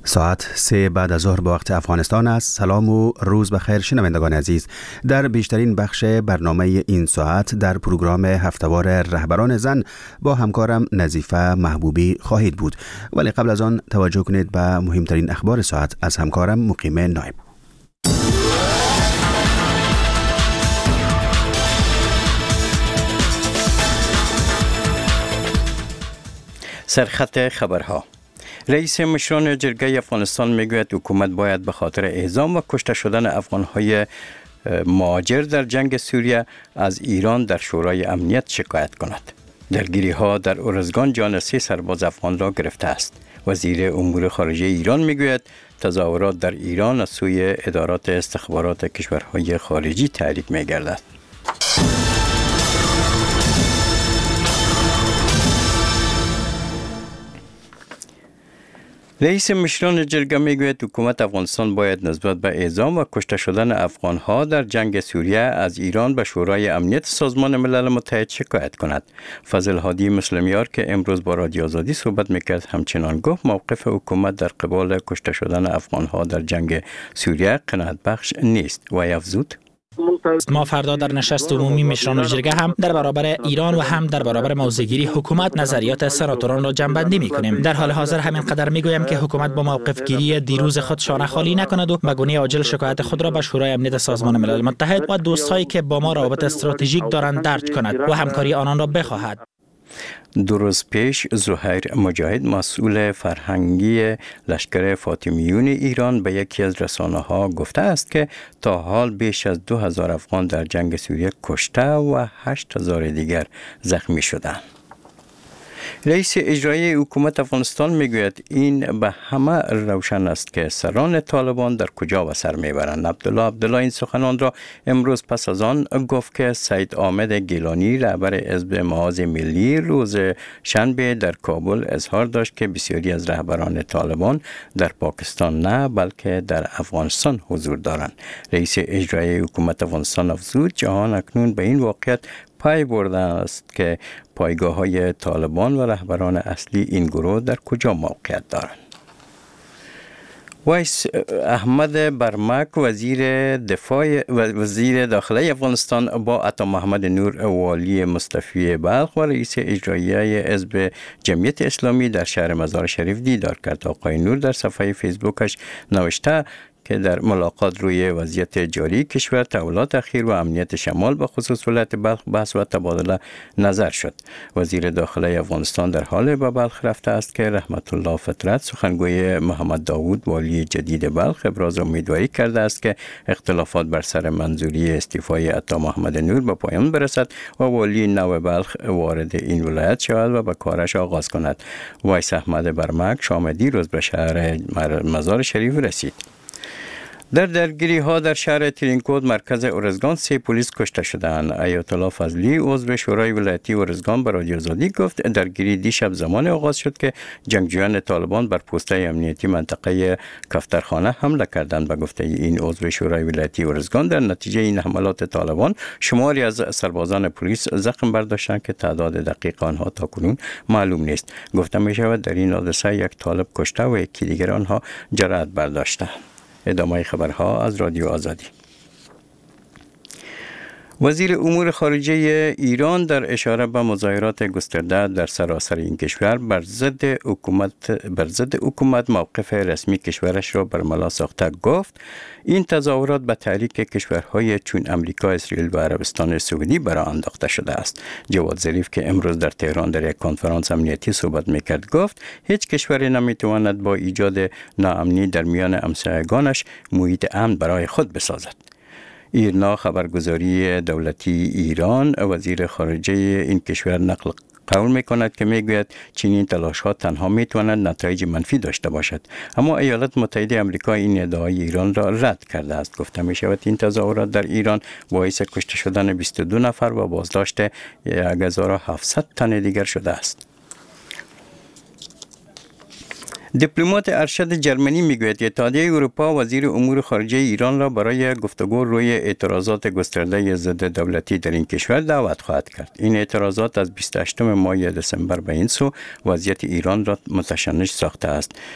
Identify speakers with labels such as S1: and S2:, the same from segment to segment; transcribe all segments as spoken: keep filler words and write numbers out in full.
S1: ساعت سه بعد از ظهر به وقت افغانستان است. سلام و روز بخیر شنوندگان عزیز. در بیشترین بخش برنامه این ساعت در پروگرام هفته‌وار رهبران زن با همکارم نظیفه محبوبی خواهید بود، ولی قبل از آن توجه کنید به مهمترین اخبار ساعت از همکارم مقیم نایب.
S2: سرخط خبرها. رئیس مشران جرگه افغانستان میگوید حکومت باید به خاطر اعدام و کشته شدن افغانهای مهاجر در جنگ سوریه از ایران در شورای امنیت شکایت کند. درگیری ها در ارزگان جان سه سرباز افغان را گرفته است. وزیر امور خارجه ایران میگوید تظاهرات در ایران از سوی ادارات استخبارات کشورهای خارجی تحریک میگردد. رئیس مشران جرگه میگوید حکومت افغانستان باید نسبت به اعدام و کشته شدن افغانها در جنگ سوریه از ایران به شورای امنیت سازمان ملل متحد شکایت کند. فضل هادی مسلمیار که امروز با رادیو آزادی صحبت میکرد همچنان گفت موقف حکومت در قبال کشته شدن افغانها در جنگ سوریه قناعت بخش نیست و افزود:
S3: ما فردا در نشست عمومی مشران جرگه هم در برابر ایران و هم در برابر موضع‌گیری حکومت نظریات سناتوران را جمع‌بندی می‌کنیم. در حال حاضر همین قدر می‌گویم که حکومت با موقف‌گیری دیروز خود شانه خالی نکند و به گونه عاجل شکایت خود را به شورای امنیت سازمان ملل متحد و دوستایی که با ما روابط استراتژیک دارند درج کند و همکاری آنان را بخواهد.
S2: دو روز پیش زهیر مجاهد مسئول فرهنگی لشکر فاطمیون ایران به یکی از رسانه‌ها گفته است که تا حال بیش از دو هزار افغان در جنگ سوریه کشته و هشت هزار دیگر زخمی شدند. رئیس اجرایی حکومت افغانستان میگوید این به همه روشن است که سران طالبان در کجا و سر میبرند. عبدالله عبدالله این سخنان را امروز پس از آن گفت که سید آمد گیلانی رهبر حزب محاذ ملی روز شنبه در کابل اظهار داشت که بسیاری از رهبران طالبان در پاکستان نه بلکه در افغانستان حضور دارند. رئیس اجرایی حکومت افغانستان افزود جهان اکنون به این واقعیت پای برده است که پایگاه‌های طالبان و رهبران اصلی این گروه در کجا موقعیت دارند. وایس احمد برمک وزیر دفاع و وزیر داخلی افغانستان با عطا محمد نور والی مستعفی بلخ و رئیس اجرایی حزب جمعیت اسلامی در شهر مزار شریف دیدار کرد. آقای نور در صفحه فیسبوکش نوشته که در ملاقات روی وضعیت جاری کشور، تحولات اخیر و امنیت شمال به خصوص ولایت بلخ بحث و تبادله نظر شد. وزیر داخلی افغانستان در حال به بلخ رفته است که رحمت الله فطرت سخنگوی محمد داوود والی جدید بلخ ابراز امیدواری کرده است که اختلافات بر سر منظوری استعفای عطا محمد نور به پایان برسد و والی نو بلخ وارد این ولایت شود و به کارش آغاز کند. وایس احمد برمک شام دیروز به شهر مزار شریف رسید. در درگیری ها در شهر ترینکود مرکز ارزگان سه پلیس کشته شدند. آیت الله فضلی عضو شورای ولایتی ارزگان به رادیو آزادی گفت درگیری دیشب زمان آغاز شد که جنگجویان طالبان بر پست امنیتی منطقه کفترخانه حمله کردند. به گفته این عضو شورای ولایتی ارزگان در نتیجه این حملات طالبان شماری از سربازان پلیس زخم برداشتند که تعداد دقیق آنها تاکنون معلوم نیست. گفته می شود در این حادثه یک طالب کشته و یکی دیگر آنها جراحت برداشته. ادامه خبرها از رادیو آزادی. وزیر امور خارجه ایران در اشاره به مظاهرات گسترده در سراسر این کشور بر ضد حکومت بر ضد حکومت موقف رسمی کشورش را برملا ساخته گفت این تظاهرات به تحریک کشورهای چون امریکا، اسرائیل و عربستان سعودی برآ انداخته شده است. جواد ظریف که امروز در تهران در یک کنفرانس امنیتی صحبت میکرد گفت هیچ کشوری نمیتواند با ایجاد ناامنی در میان همسایگانش محیط امن برای خود بسازد. ایرنا خبرگزاری دولتی ایران وزیر خارجه این کشور نقل قول میکند که میگوید چنین تلاش ها تنها میتواند نتایج منفی داشته باشد، اما ایالات متحده آمریکا این ادعای ایران را رد کرده است. گفته می شود این تظاهرات در ایران باعث کشته شدن بیست و دو نفر و بازداشت یک هزار و هفتصد تن دیگر شده است. دیپلمات ارشد جرمنی میگوید که اتحادیه اروپا وزیر امور خارجه ایران را برای گفتگو روی اعتراضات گسترده ضد دولتی در این کشور دعوت خواهد کرد. این اعتراضات از بیست و هشتم ماه دسامبر به این سو وضعیت ایران را متشنج ساخته است.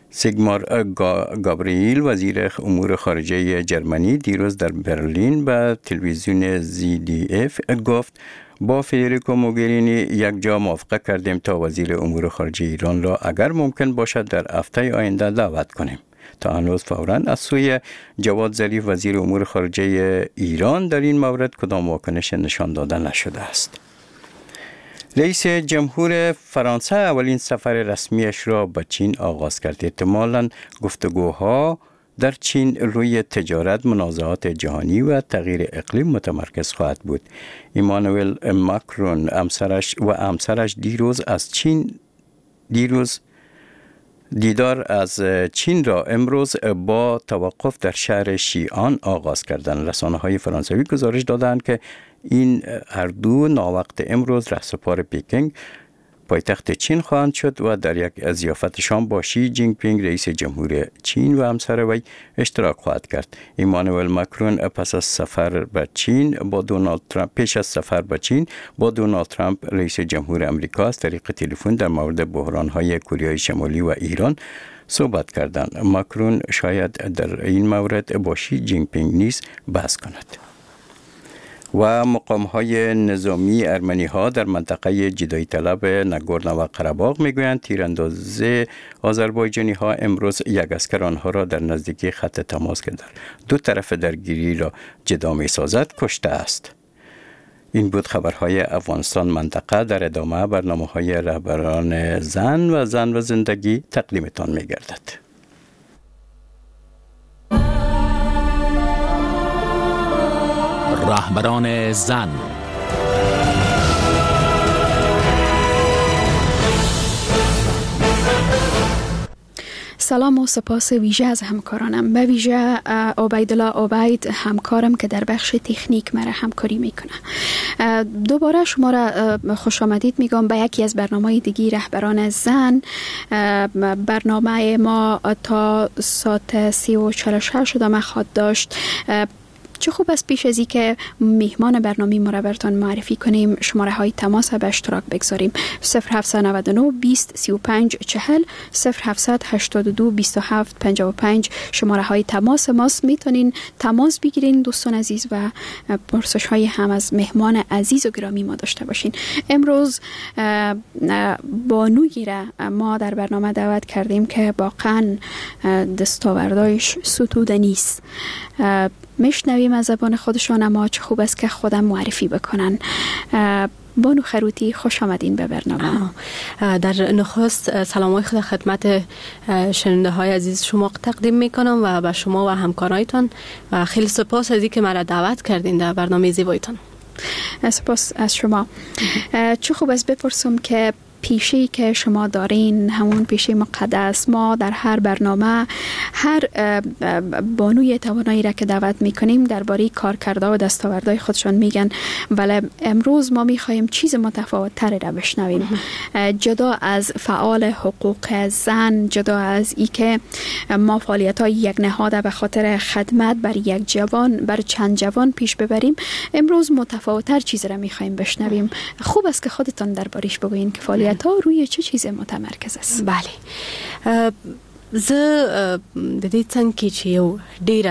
S2: سیگمار گابریل وزیر امور خارجه جرمنی دیروز در برلین به تلویزیون زی دی اف گفت با فدریکو موگرینی یک جا موافقه کردیم تا وزیر امور خارجه ایران را اگر ممکن باشد در هفته آینده دعوت کنیم. تا هنوز فوراً از سوی جواد ظریف وزیر امور خارجه ایران در این مورد کدام واکنش نشان داده نشده است. رئیس جمهور فرانسه اولین سفر رسمیش را به چین آغاز کرد. احتمالاً گفتگوها در چین روی تجارت، منازعات جهانی و تغییر اقلیم متمرکز خواهد بود. ایمانوئل ماکرون همسرش و همسرش دیروز از چین دیروز دیدار از چین را امروز با توقف در شهر شیعان آغاز کردند. رسانه‌های فرانسوی گزارش دادند که این هر دو ناوقت امروز رهسپار پکینگ پایتخت چین خواهند شد و در یک ضیافت شام با شی جینگ پینگ رئیس جمهور چین و همسر وی اشتراک خواهد کرد. ایمانوئل ماکرون پس از سفر به چین با دونالد ترامپ پیش از سفر به چین با دونالد ترامپ رئیس جمهور امریکا از طریق تلفن در مورد بحران‌های کره شمالی و ایران صحبت کردند. ماکرون شاید در این مورد با شی جینگ پینگ نیز بحث کند. و مقام‌های نظامی ارمنی‌ها در منطقه جدایی طلب ناگورنو و قره‌باغ می‌گویند تیرانداز آذربایجانی‌ها امروز یک اسکر آنها را در نزدیکی خط تماس که در دو طرف درگیری را جدا می‌سازد کشته است. این بود خبرهای افغانستان منطقه. در ادامه برنامه‌های رهبران زن و زن و زندگی تقدیمتان می‌گردد.
S4: رهبران زن.
S5: سلام و سپاس ویژه از همکارانم، به ویژه عبیدالله عبید همکارم که در بخش تکنیک مرا همکاری میکنه. دوباره شما را خوش آمدید میگم به یکی از برنامه دیگی رهبران زن. برنامه ما تا ساعت سی و چهل و شش ادامه خواهد داشت. چه خوب است پیش از این که میهمان برنامه ما را براتون معرفی کنیم شماره های تماس به اشتراک بگذاریم. صفر هفت نه نه بیست سی و پنج چهل صفر هفت هشتاد و دو بیست و هفت پنجاه و پنج شماره های تماس ماست. میتونین تماس بگیرین دوستان عزیز و پرسش های هم از مهمان عزیز و گرامی ما داشته باشین. امروز بانویی را ما در برنامه دعوت کردیم که واقعا دستاوردهایش ستوده نیست. میشنویم از زبان خودشان، اما چه خوب است که خودم معرفی بکنن. بانو خروتی خوش آمدین به برنامه.
S6: در نخست سلامای خود خدمت شنونده های عزیز شما تقدیم میکنم و به شما و همکارایتان و خیلی سپاس از اینکه مرا دعوت کردین در برنامه زیبایتان.
S5: سپاس از شما. چه خوب است بپرسم که پیشه‌ای که شما دارین همون پیشه مقدس. ما در هر برنامه هر بانوی توانایی را که دعوت میکنیم درباره کارکردها و دستاوردهای خودشان میگن، ولی امروز ما میخوایم چیز متفاوت تری را بشنویم. جدا از فعال حقوق زن، جدا از ای که ما فعالیت های یک نهاد به خاطر خدمت بر یک جوان بر چند جوان پیش ببریم، امروز متفاوت تر چیز را میخوایم بشنویم. خوب است که خودتان دربارش بگوین که فعالیت ها روی چه چیز متمرکز است؟
S6: بله، زه د دې څنګه چې یو ډیره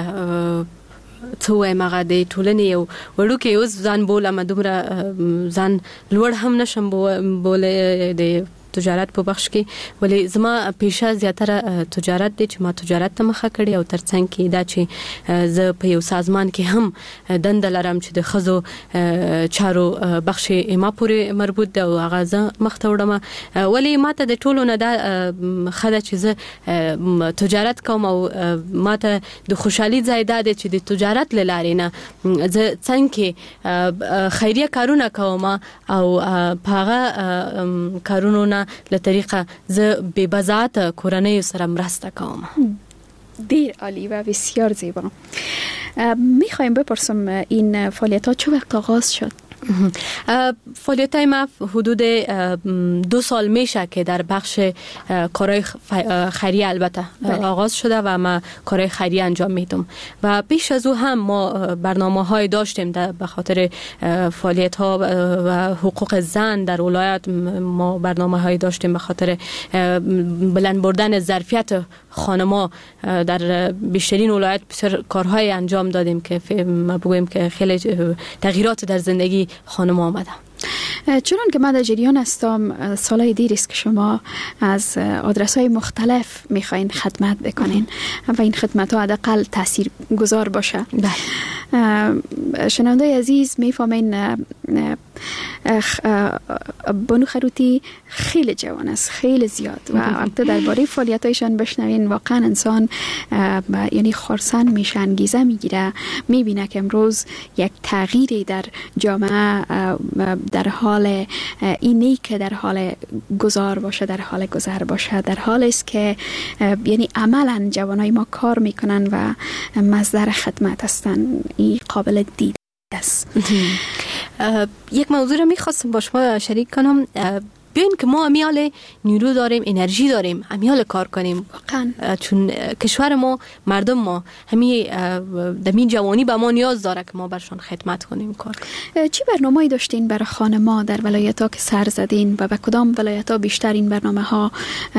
S6: څه وایم هغه د ټولنې یو وړوکی اوس ځان بولم، دومره ځان لوړ هم نشم بولی د تجارت په بخش کې، ولی زما پیشه زیاتره تجارت دی چې ما تجارت ته مخه کړې او ترڅنګ کې دا چې زه په یو سازمان کې هم دنده لرم چې د ښځو چارو بخش ما پورې مربوط دی او هغه زه مخ ته وړم. ولی ما ته د ټولو نه دا ښه ده چې زه تجارت کوم او ما ته د خوشحالي ځای دا دی چې د تجارت له لارې نه زه څنګه خیریه کارونه کوم او په هغه کارونو نه له طریقه زه بې بضاعت کورنۍ سره مرسته کوم.
S5: دیر عالی و بسیار زیبا. میخوایم بپرسم این فعالیت ها چه وقت آغاز شد؟
S6: فعالیت ما حدود دو سال میشه که در بخش کارهای خیریه البته آغاز شده و ما کارهای خیریه انجام میدم و پیش از او هم ما برنامه های داشتیم به خاطر فعالیت ها و حقوق زن در ولایت. ما برنامه های داشتیم به خاطر بلند بردن ظرفیت خانما در بیشترین ولایت بسیار کارهای انجام دادیم که ما بگویم که خیلی تغییرات در زندگی خانما آمده.
S5: چون که من در جریان هستم سالهای دیر است که شما از آدرس های مختلف میخواین خدمت بکنین و این خدمت ها حداقل تاثیر گذار باشه. شنونده عزیز میفهمین بانو خروتی خیلی جوان است، خیلی زیاد، و وقتی درباره فعالیتایشان بشنوین واقعا انسان یعنی خرسند میشه، انگیزه میگیره، میبینه که امروز یک تغییری در جامعه در حال اینی که در حال گذار باشه، در حال گذر باشه، در حال است که یعنی عملا جوانای ما کار میکنن و مصدر خدمت هستن. این قابل دید است.
S6: یک موضوع رو میخواستم با شما شریک کنم. بیاین که ما امیال نیرو داریم، انرژی داریم، امیال کار کنیم
S5: واقعا،
S6: چون کشور ما، مردم ما همین دمین جوانی به ما نیاز داره که ما برشان خدمت کنیم، کار کنیم.
S5: چی برنامه‌ای داشتین برای خانما در ولایت‌ها که سر زدین و به کدام ولایت‌ها بیشتر این برنامه‌ها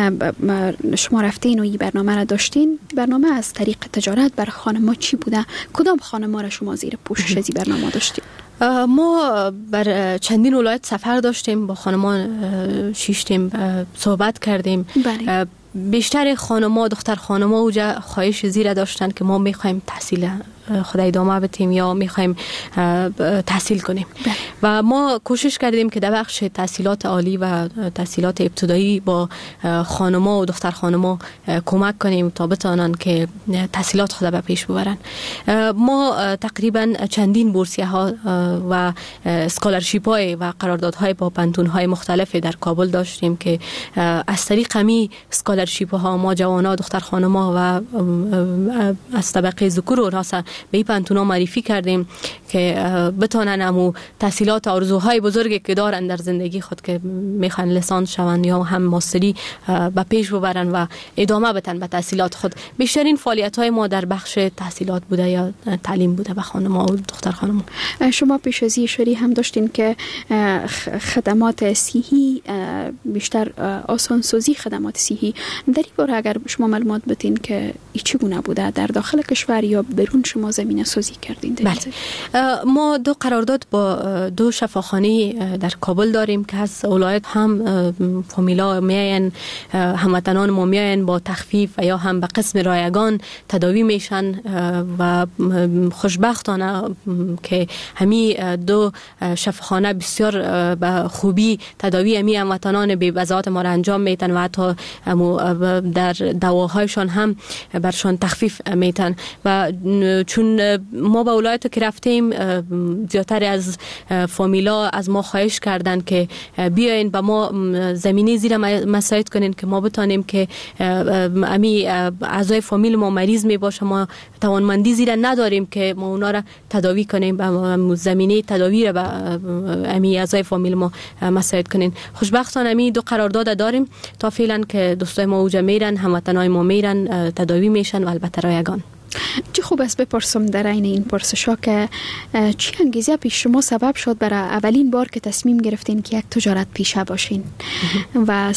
S5: شما رفتین و این برنامه را داشتین؟ برنامه از طریق تجارت برای خانما چی بوده؟ کدام خانما را شما زیر پوشش از این برنامه داشتین؟
S6: ما بر چندین ولایت سفر داشتیم، با خانمان شیشتیم، صحبت کردیم.
S5: بله.
S6: بیشتر خانما، دختر خانما اوجا خواهش زیر داشتن که ما میخوایم تحصیل خدا ادامه بدیم یا میخوایم تحصیل کنیم.
S5: بله.
S6: و ما کوشش کردیم که در بخش تحصیلات عالی و تحصیلات ابتدایی با خانما و دختر خانما کمک کنیم تا بتانن که تحصیلات خود به پیش ببرن. ما تقریبا چندین بورسیه ها و اسکالرشیپ های و قراردادهای با پانتون های مختلف در کابل داشتیم که از طریق همی اسکالرشیپ ها ما جوانا، دختر خانما و از طبقه ذکور و راسا به این پانتونا معرفی کردیم که بتانن امو تحصیلات آرزوهای بزرگی که دارن در زندگی خود که میخوان لیسانس شون یا هم ماستری به پیش ببرن و ادامه بدن به تحصیلات خود. بیشترین فعالیت های ما در بخش تحصیلات بوده یا تعلیم بوده به خانما و دختر خانما.
S5: شما پیش از اشاره هم داشتین که خدمات صحی بیشتر آسان سازی خدمات صحی، در این باره اگر شما معلومات بدین که این چگونه بوده در داخل کشور یا بیرون شما زمینه سازی کردین؟
S6: بله. ما دو قرارداد با دو شفاخانه در کابل داریم که از ولایت هم فامیلا میاین، هموطنان ما میاین با تخفیف و یا هم به قسم رایگان تداوی میشن و خوشبختانه که همین دو شفاخانه بسیار به خوبی تداوی همین هموطنان بی بضاعت ما را انجام میتن و حتی در دواهایشان هم برشان تخفیف میتن. و چون ما به ولایت که رفتیم زیادتر از فامیلا از ما خواهش کردن که بیاین به ما زمینه زیر مساعد کنین که ما بتانیم که امی اعضای فامیل ما مریض می باشه، ما توانمندی زیر نداریم که ما اونا را تداوی کنیم، به زمینه تداوی را به امی اعضای فامیل ما مساعد کنین. خوشبختانه امی دو قرارداد داریم تا فعلا که دوستای ما اوجا میرن، هموطنای ما میرن تداوی میشن و البته رایگان.
S5: چه خوب است بپرسم در این این پرسشا که چی انگیزه پیش شما سبب شد برای اولین بار که تصمیم گرفتین که یک تجارت پیشه باشین و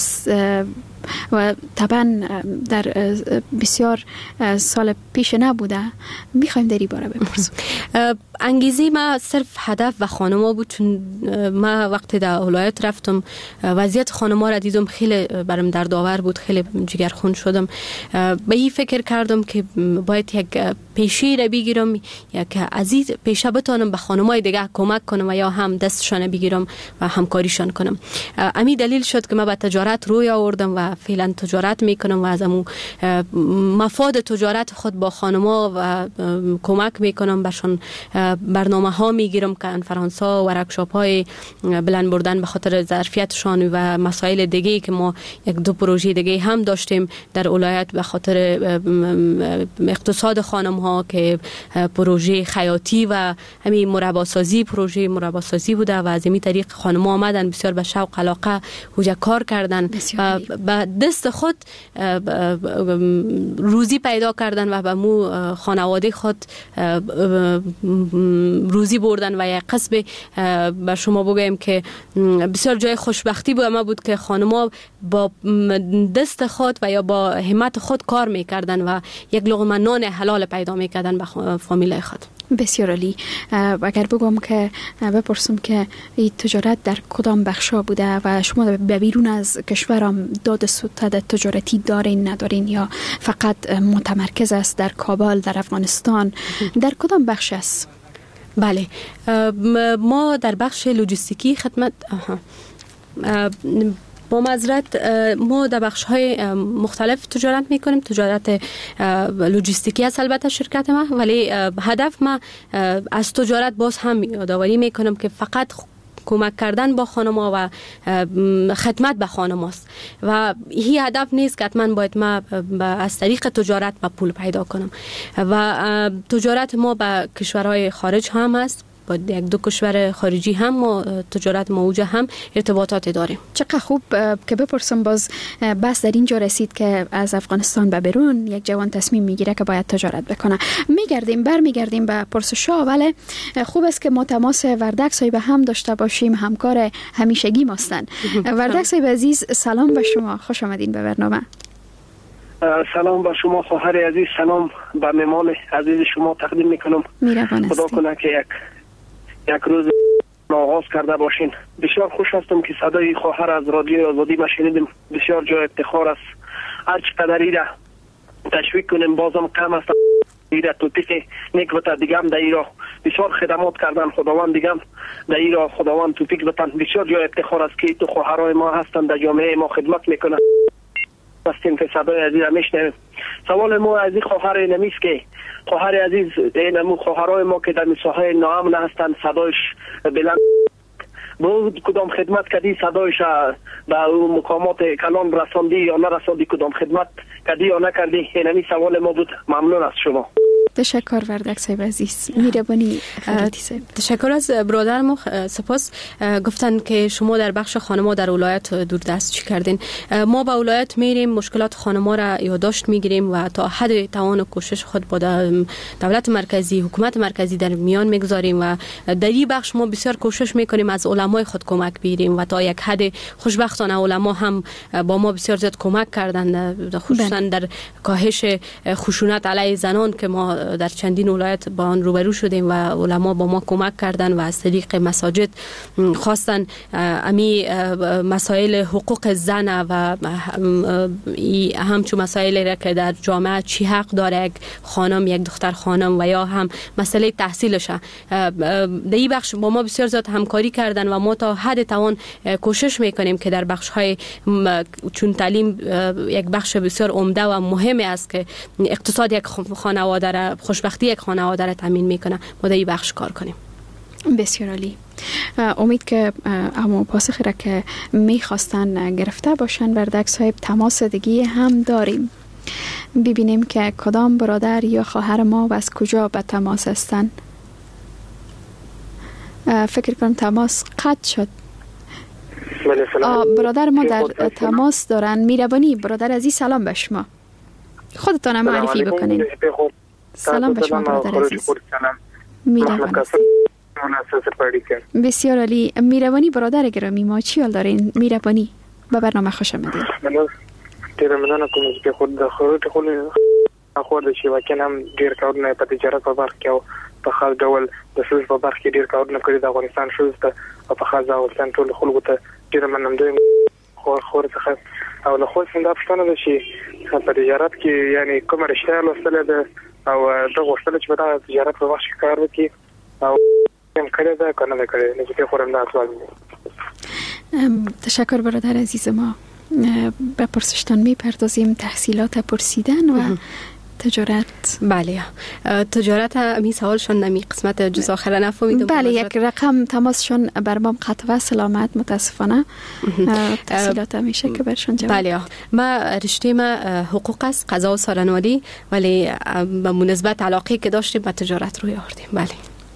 S5: و طبعا در بسیار سال پیش نبوده؟ میخوایم در این باره بپرسیم.
S6: انگیزه ما صرف هدف و خانما بود، چون ما وقتی در ولایت رفتم وضعیت خانما را دیدم خیلی برام دردآور بود، خیلی جگرخون شدم. به این فکر کردم که باید یک پیشه را بگیرم، یک از این پیشه بتانم به خانمای دیگه کمک کنم و یا هم دستشان بگیرم و همکاریشان کنم. امی دلیل شد که ما به تجارت روی آوردم و فعلا تجارت میکنم و از امو مفاد تجارت خود با خانما و کمک میکنم، برشان برنامه ها میگیرم، کنفرانس ها و ورکشاپ های بلند بردن به خاطر ظرفیتشان و مسائل دیگه که ما یک دو پروژه دیگه هم داشتیم در ولایت به خاطر اقتصاد خانم ها که پروژه خیاطی و همین مرباسازی، پروژه مرباسازی بوده و از این طریق خانم ها آمدن بسیار به شوق علاقه اوجا کار کردن و به و دست خود روزی پیدا کردن و به مو خانواده خود روزی بردن. و یک قسم بر شما بگویم که بسیار جای خوشبختی بود ما بود که خانم‌ها با دست خود و یا با همت خود کار میکردن و یک لقمه نان حلال پیدا میکردن به فامیل خود.
S5: بسیار عالی. اگر بگم که بپرسم که این تجارت در کدام بخشا بوده و شما به بیرون از کشورم داد ستد تجارتی دارین ندارین یا فقط متمرکز است در کابل در افغانستان، در کدام بخش است؟
S6: بله، ما در بخش لوجستیکی خدمت با معذرت ما در بخش‌های مختلف تجارت می‌کنیم. تجارت لوجستیکی است البته شرکت ما، ولی هدف ما از تجارت باز هم یادآوری می‌کنم که فقط کمک کردن با خانم‌ها و خدمت به خانم‌هاست و این هدف نیست که حتما باید ما از طریق تجارت ما پول پیدا کنم. و تجارت ما به کشورهای خارج هم است، با یک دو کشور خارجی هم ما تجارت موجه هم ارتباطات داریم.
S5: چقدر خوب که بپرسم باز بس در اینجا رسید که از افغانستان به بیرون یک جوان تصمیم میگیره که باید تجارت بکنه. میگردیم بر میگردیم به پرسش‌ها، ولی خوب است که ما تماس وردک صاحب هم داشته باشیم، همکار همیشگی ماستن. وردک صاحب عزیز سلام به شما، خوش آمدین به برنامه.
S4: سلام به شما خواهر عزیز، سلام به مهمان عزیز شما تقدیم میکنم. خدا کنه که یک یک روز آغاز کرده باشین. بسیار خوش هستم که صدای خواهر از رادیو آزادی ما شنیدم. بسیار جای افتخار است. هر چقدر ایره تشویق کنیم بازم کم است. ایره توفیق نیک بتا دیگم در ایرا بسیار خدمات کردن، خداوند دیگم در ایرا خداوند توفیق بتن. بسیار جای افتخار است که تو خواهرای ما هستن در جامعه ما خدمت میکنن. هستیم که صدای عزیز میشنویم. سوال ما از این خواهر نمیست که خواهر عزیز اینمو خواهرای ما که در مساحه ناامن هستند صدایش بلند بود کدام خدمت کردی صدایش به مقامات کلان رساندی یا نرساندی، کدام خدمت کردی یا نکردی؟ اینمی سوال ما بود. ممنون از شما.
S5: تشکر وردک صاحب عزیز. میربانی
S6: تشکر از برادر ما. سپاس. گفتن که شما در بخش خانم‌ها در ولایت دوردست چی کردین. ما به ولایت میریم، مشکلات خانم‌ها را یادداشت میگیریم و تا حد توان و کوشش خود با دولت مرکزی، حکومت مرکزی در میان میگذاریم و در این بخش ما بسیار کوشش میکنیم از علمای خود کمک بگیریم و تا یک حد خوشبختانه علما هم با ما بسیار زیاد کمک کردند، خصوصا در کاهش خشونت علیه زنان که ما در چندین ولایت با آن روبرو شدیم و علما با ما کمک کردن و از طریق مساجد خواستن امی مسائل حقوق زن و همچون مسائل را که در جامعه چی حق داره یک خانم، یک دختر خانم و یا هم مسئله تحصیلش در این بخش با ما بسیار زیاد همکاری کردن و ما تا حد توان کوشش میکنیم که در بخش های چون تعلیم یک بخش بسیار عمده و مهمی است که اقتصاد یک خانواده را، خوشبختی یک خانواده را تامین میکنه، ما در این بخش کار کنیم.
S5: بسیار عالی. امید که همون پاسخی را که میخواستن گرفته باشن وردک صاحب تماس دیگه هم داریم. ببینیم که کدام برادر یا خواهر ما و از کجا به تماس هستن. فکر کنم تماس قطع شد. برادر ما در تماس دارن. میربانی برادر عزیز سلام به شما. خودتان هم معرفی بکنین. سلام به شما برادر عزیز. میربانی بسیار عالی. میربانی برادر گرامی ما چی حال دارین؟ میربانی به برنامه خوش آمدید.
S7: تیر مننه کوم چې خود د خروج خو خو د شي وکنم ډیر کارونه په تجارت په برخه کې او په خاص ډول د سوز په برخه کې ډیر کارونه کړی د افغانستان شوز ته او په خاص ډول ټول خلکو ته ډیر مننه دوی خو خو څخه او له خو څنګه پښتنه د شي په تجارت کې یعنی کوم رښتیا لوستل ده او د غوښتل چې په تجارت په وخت کې کار وکړي او هم کړی ده کنه نه کړی نه چې خورم دا سوال.
S5: تشکر برادر عزیز ما. به پرسشتان میپردازیم. تحصیلات پرسیدن و تجارت.
S6: بله تجارت می سوالشون نمی قسمت جز آخر نفهمیدم.
S5: بله یک رقم تماسشون برام قطع و سلامت متاسفانه. تحصیلات همیشه که برشون جواب.
S6: بله ما رشته ما حقوق است، قضا و سالنوادی، ولی به مناسبت علاقه که داشتیم به تجارت روی آوردیم. بله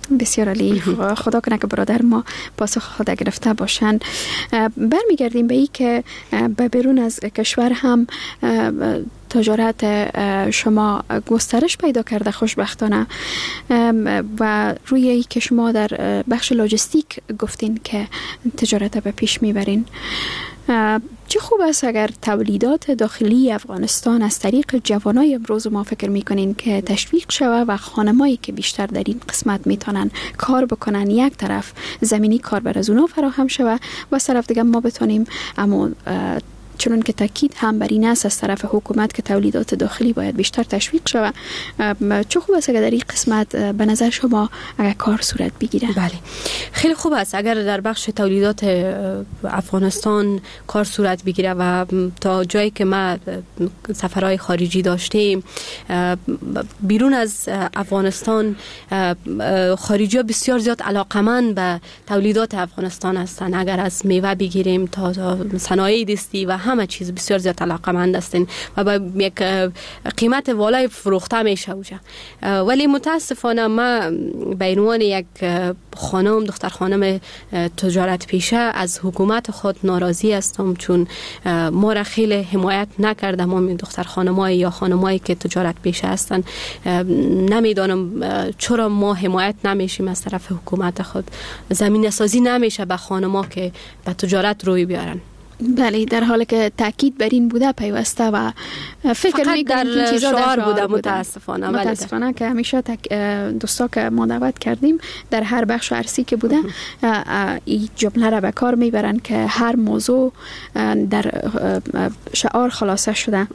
S5: بسیار عالی. خدا کنه که برادر ما پاسخ خود گرفته باشند. برمیگردیم به این که به بیرون از کشور هم تجارت شما گسترش پیدا کرده خوشبختانه و روی ای که شما در بخش لاجستیک گفتین که تجارت به پیش میبرین. چه خوب است اگر تولیدات داخلی افغانستان از طریق جوانای امروز ما فکر میکنین که تشویق شود و خانمایی که بیشتر در این قسمت میتونن کار بکنن، یک طرف زمینی کار بر از اونا فراهم شود و از طرف دیگه ما بتونیم اما چون که تاکید هم بر این است از طرف حکومت که تولیدات داخلی باید بیشتر تشویق شود. چه خوب است اگر در این قسمت به نظر شما اگر کار صورت بگیره؟
S6: بله خیلی خوب است اگر در بخش تولیدات افغانستان کار صورت بگیره و تا جایی که ما سفرهای خارجی داشتیم بیرون از افغانستان خارجی ها بسیار زیاد علاقمند به تولیدات افغانستان هستند. اگر از میوه بگیریم تا صنایع دستی و همه چیز بسیار زیاد علاقمند هستند و با یک قیمت والای فروخته میشه اوجا. ولی متاسفانه ما به عنوان یک خانم دختر خانم تجارت پیشه از حکومت خود ناراضی هستم، چون ما را خیلی حمایت نکرده. ما دختر خانمای یا خانمایی که تجارت پیشه هستن نمیدانم چرا ما حمایت نمیشیم از طرف حکومت خود. زمینه سازی نمیشه به خانما که به تجارت روی بیارن.
S5: بله در حالی که تاکید بر این بوده پیوسته و فکر میکنم
S6: در چیزا شعار بوده متاسفانه
S5: متاسفانه که همیشه دوستا که ما دعوت کردیم در هر بخش عرصی که بوده این جمله را به کار میبرن که هر موضوع در شعار خلاصه شده.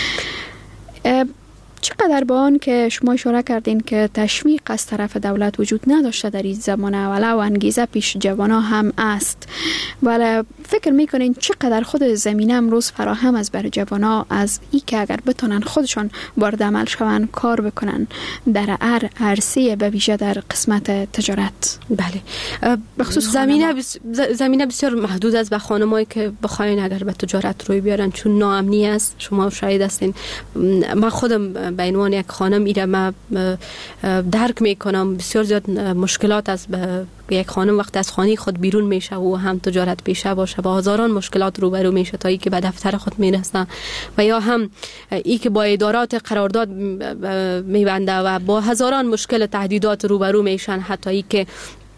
S5: چقدر با آن که شما اشاره کردین که تشویق از طرف دولت وجود نداشته در این زمانه ولو انگیزه پیش جوانا هم است، ولی فکر میکنین چقدر خود زمینه امروز فراهم است برای جوانا از این که اگر بتونن خودشان وارد عمل شون کار بکنن در هر عرصه به ویژه در قسمت تجارت؟
S6: بله بخصوص زمینه بس... زمینه بسیار محدود است به خانمایی که بخواین اگر به تجارت روی بیارن، چون ناامنی است. شما شاهد هستین، من خودم به عنوان یک خانم ایره ما درک میکنم بسیار زیاد مشکلات است. یک خانم وقت از خانه خود بیرون میشه و هم تجارت پیشه باشه با هزاران مشکلات روبرو میشه تا ای که به دفتر خود میرسه و یا هم ای که با ادارات قرارداد میبنده و با هزاران مشکل تهدیدات روبرو میشن، حتی ای که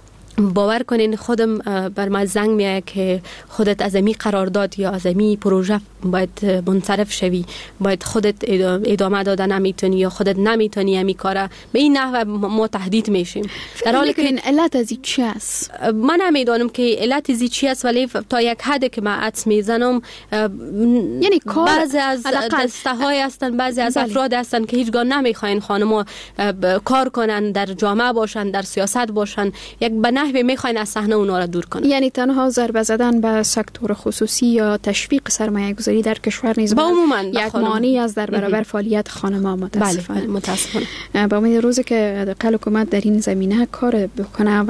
S6: باور کنین خودم بر من زنگ میاد که خودت از امی قرارداد یا از امی پروژه باید منصرف شوی، باید خودت ادامه داده نمیتونی یا خودت نمیتونی امی کاره. به این نحو ما تهدید میشیم.
S5: در حالی که این علت از این چی است؟
S6: من نمیدونم که علت از این چی است، ولی تا یک حد که من عدس میزنم
S5: یعنی کار
S6: بعضی از دسته های هستن، بعضی از افراد هستن که هیچگاه نمیخواین خانم‌ها کار کنن، در جامعه باشن، در سیاست باشن، یک به نحوی میخواین از صحنه اونا را دور کنن.
S5: یعنی تنها ضربه زدن به سکتور خصوصی یا تشویق سرمایه گذاری در کشور نیز
S6: با عموما
S5: یک مانعی از در برابر فعالیت خانم‌ها متاسفانه.
S6: بله متاسفانه.
S5: با امید روزی که دقیقاً حکومت در این زمینه کار بکنه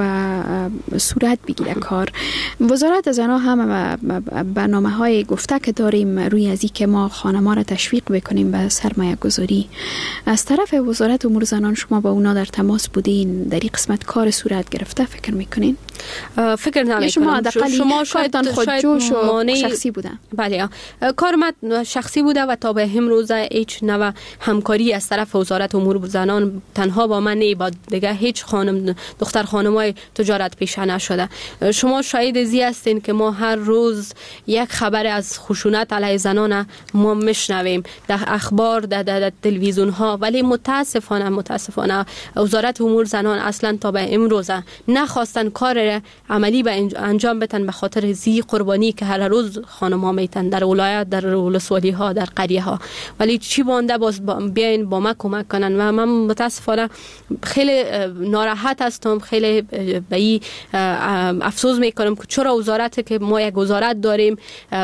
S5: و صورت بگیره کار. وزارت زنان هم برنامه‌های گفته که داریم روی از این که ما خانم‌ها را تشویق بکنیم به سرمایه گذاری. از طرف وزارت امور زنان شما با اونا در تماس بودین؟ در این قسمت کار صورت گرفته فکر میکنین؟
S6: فکر نمی
S5: شما شما شاید خودجوش و شخصی بوده.
S6: بله کار من شخصی بوده و تا به امروز هیچ نوع همکاری از طرف وزارت امور زنان تنها با من نه، با دیگه هیچ خانم دختر خانمای تجارت پیشه نشده. شما شاید زی هستین که ما هر روز یک خبر از خشونت علیه زنان ما میشنویم در اخبار، در, در, در تلویزیون ها، ولی متاسفانه متاسفانه وزارت امور زنان اصلا تا به امروز نخواستن کار عملی به انجام بدن به خاطر زی قربانی که هر روز خانم ها میتن در ولایت، در ولسوالی ها، در قریه ها. ولی چی بانده باز بیاین با ما کمک کنن و من متاسفانه خیلی ناراحت هستم، خیلی به این افسوس میکنم که چرا وزارت که ما یک وزارت داریم،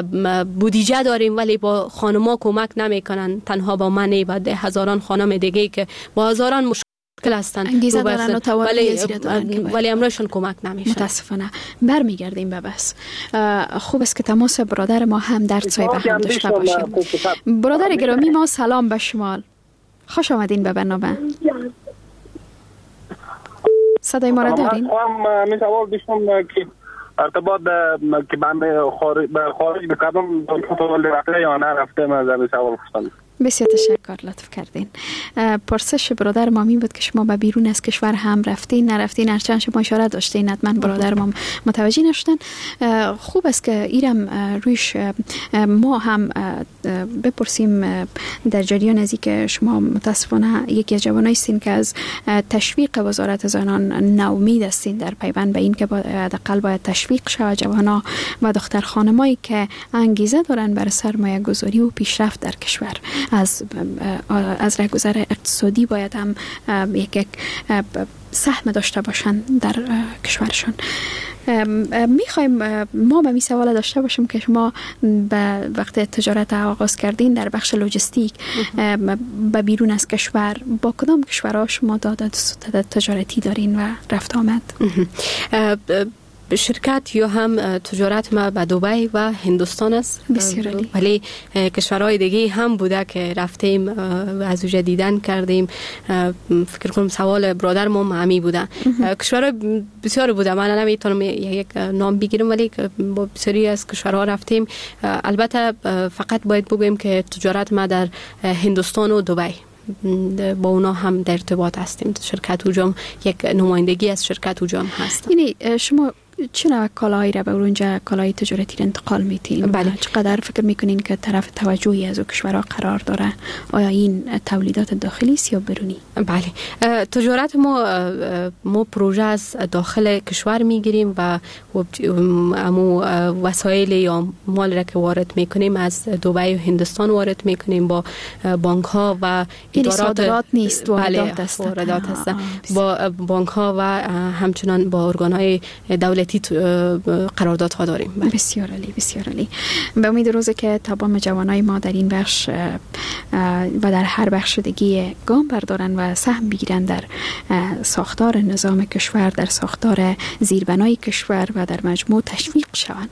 S6: بودجه داریم، ولی با خانم ها کمک نمیکنن. تنها با من با ده هزاران خانم دیگه که با هزاران مشکل کل هستن
S5: انگیزه دارن و توانایی
S6: ولی ولی امروزشون کمک نمیشه.
S5: متاسفانه. برمیگردیم به بس. خوب است که تماس برادر ما هم در سایه به هم داشته باشیم. برادر گرامی ما سلام به شما، خوش آمدین به برنامه. صدای ما را دارین؟
S4: هم می سوال داشتم که ارتباط که من خارج خارج بکردم دو رفته یا نه رفته، من از سوال خواستم.
S5: بسیار تشکر، لطف کردین. پرسش برادر ما می بود که شما به بیرون از کشور هم رفتین نرفتین، هرچند شما اشاره داشتین حتما برادر ما متوجه نشدن. خوب است که ایرم رویش ما هم بپرسیم در جریان ازی که شما متاسفانه یکی از جوانایی هستین که از تشویق وزارت زنان ناامید هستین در پیوند به این که حداقل باید تشویق شود جوانا و دختر خانمایی که انگیزه دارن برای سرمایه گذاری و پیشرفت در کشور. از از رهگذر اقتصادی باید هم یک یک سهم داشته باشن در کشورشان. میخوایم ما به می سوال داشته باشیم که شما به وقت تجارت آغاز کردین در بخش لوجستیک به بیرون از کشور، با کدام کشورها شما داده تجارتی دارین و رفت آمد؟
S6: شرکت یا هم تجارت ما به دبی و هندوستان است، ولی کشورهای دیگه هم بوده که رفتیم از اونجا دیدن کردیم. فکر کنم سوال برادر ما معمی بوده. کشورهای بسیار بوده، من نمیتونم یک نام بگیرم، ولی با بسیاری از کشورها رفتیم. البته فقط باید بگویم که تجارت ما در هندوستان و دبی با اونا هم در ارتباط هستیم. شرکت اوجام یک نمایندگی از شرکت اوجام هست.
S5: یعنی شما چه نوع کالاهایی را به اونجا کالای تجارتی را انتقال میتین؟
S6: بله.
S5: چقدر فکر میکنین که طرف توجهی از او کشورها قرار داره؟ آیا این تولیدات داخلی است یا برونی؟
S6: بله، تجارت ما ما پروژه از داخل کشور میگیریم و امو وسایل یا مال را که وارد میکنیم از دبی و هندوستان وارد میکنیم با بانک ها و
S5: ادارات. صادرات نیست، واردات است.
S6: واردات است. با بانک ها و همچنان با ارگان های دولتی قراردادها داریم.
S5: بسیار عالی، بسیار عالی. به امید روزی که تمام جوانای ما در این بخش و در هر بخش دیگه گام بردارن و سهم بگیرن در ساختار نظام کشور، در ساختار زیربنای کشور و در مجموع تشویق شوند.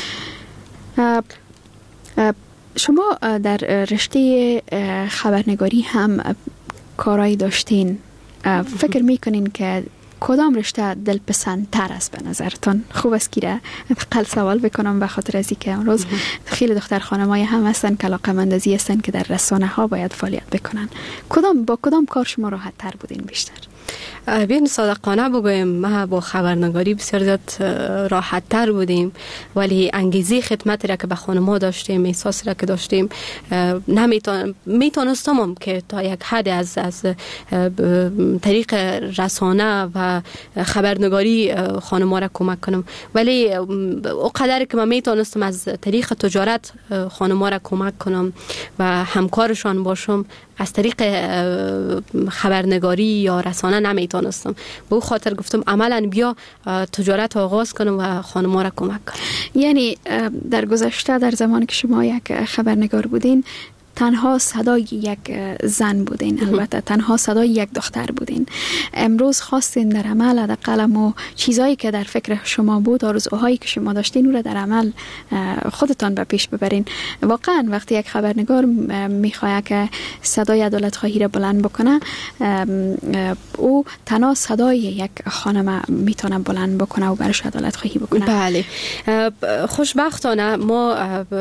S5: شما در رشته خبرنگاری هم کارایی داشتین. فکر میکنین که کدام رشته دلپسندتر است به نظرتون؟ خوب است که قل سوال بکنم به خاطر از اینکه امروز خیلی دختر خانمای هم هستن که علاقه‌مند ازی هستن که در رسانه ها باید فعالیت بکنن. کدام با کدام کار شما راحت تر بودین بیشتر؟
S6: بین صادقانه بگویم ما با خبرنگاری بسیار زیاد راحت تر بودیم، ولی انگیزه خدمت را که به خانم‌ها داشتیم، احساس را که داشتیم، نمیتون میتونستم که تا یک حد از از طریق رسانه و خبرنگاری خانم‌ها را کمک کنم، ولی اونقدر که من میتونستم از طریق تجارت خانم‌ها را کمک کنم و همکارشان باشم، از طریق خبرنگاری یا رسانه نمیتونستم. به اون خاطر گفتم عملا بیا تجارت آغاز کنم و خانم‌ها را کمک کنم.
S5: یعنی در گذشته در زمانی که شما یک خبرنگار بودین تنها صدای یک زن بودین، البته تنها صدای یک دختر بودین. امروز خواستین در عمل حداقل و چیزایی که در فکر شما بود، آرزوهایی که شما داشتین، او را در عمل خودتان به پیش ببرین. واقعا وقتی یک خبرنگار میخواد که صدای عدالت خواهی را بلند بکنه، او تنها صدای یک خانم میتونه بلند بکنه و برش عدالت خواهی بکنه.
S6: بله، خوشبختانه ما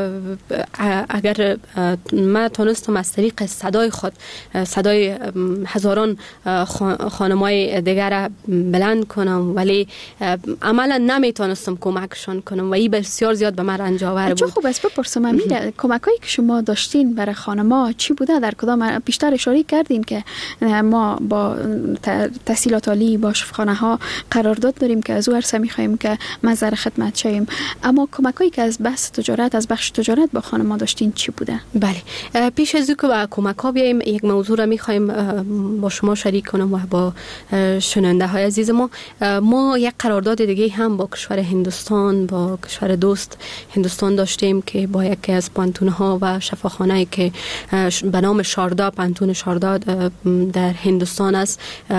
S6: اگر ما تونستم از طریق صدای خود صدای هزاران خانمای دیگر بلند کنم، ولی عملا نمیتونستم کمکشان کنم و این بسیار زیاد به من رنج آور بود.
S5: چه خوب است بپرسم امیر، کمکایی که شما داشتین برای خانم‌ها چی بوده؟ در کدام بیشتر اشاره کردین که ما با تحصیلات عالی با شفاخانه ها قرارداد داریم که از او عرصه می‌خوایم که منظر خدمت شویم، اما کمکایی که از بحث تجارت از بخش تجارت با خانم‌ها داشتین چی بوده؟
S6: بله، پیش از اینکه با کمک ها بیاییم یک موضوع را میخوایم با شما شریک کنم و با شنونده های عزیز ما. ما یک قرارداد دیگه هم با کشور هندوستان، با کشور دوست هندوستان داشتیم که با یکی از پانتون ها و شفاخانه که به نام شاردا، پانتون شاردا در هندوستان است،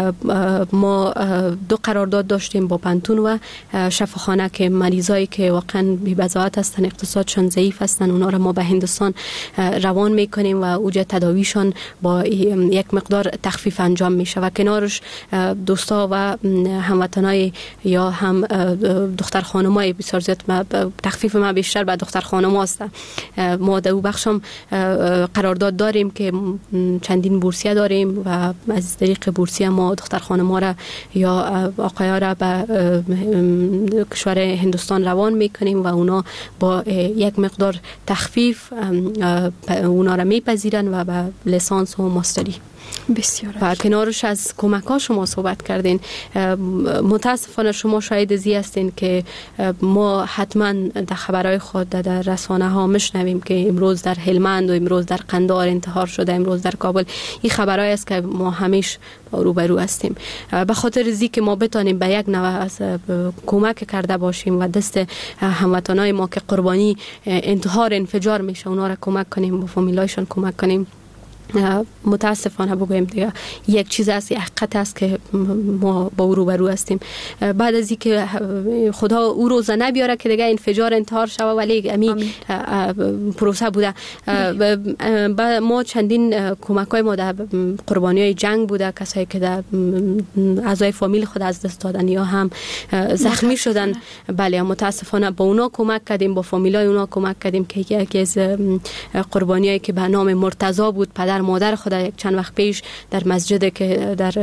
S6: ما دو قرارداد داشتیم با پانتون و شفاخانه که مریضایی که واقعا بی‌بضاعت هستن، اقتصادشون ضعیف هستن، اونا را ما به هندوستان روان میکنیم و اوجا تداویشان با یک مقدار تخفیف انجام میشه و کنارش دوستا و هموطنای یا هم دختر خانمای بسیار زیاد تخفیف ما بیشتر به دختر خانم است. ما در بخشم قرارداد داریم که چندین بورسیه داریم و از طریق بورسیه ما دختر خانم‌ها را یا آقایان را به کشور هندوستان روان میکنیم و اونا با یک مقدار تخفیف اونا را میپذیرن و به لیسانس و ماستری.
S5: بسیار.
S6: و کنارش از کمک ها شما صحبت کردین. متاسفانه شما شاهد زی هستین که ما حتما در خبرهای خود در رسانه ها مشنویم که امروز در هلمند و امروز در قندهار انتحار شده، امروز در کابل. این خبرهای است که ما همیشه روبرو هستیم. به خاطر زی که ما بتانیم به یک نوع از کمک کرده باشیم و دست هموطنای ما که قربانی انتحار انفجار میشه اونا را کمک کنیم، با فامیلایشان کمک کنیم. متاسفانه بگویم دیگه یک چیز است، یک حقیقت است که ما با او روبرو هستیم. بعد از اینکه خدا او روز نبیاره که دیگه انفجار انتحار شوه، ولی امی پروسه بوده. ما چندین کمک‌های ما در قربانیای جنگ بوده، کسایی که در اعضای فامیل خود از دست دادن یا هم زخمی شدن. بله متاسفانه با اونا کمک کردیم، با فامیلای اونا کمک کردیم که یکی از قربانیایی که به نام مرتضی بود، پدر مادر خود یک چند وقت پیش در مسجد که در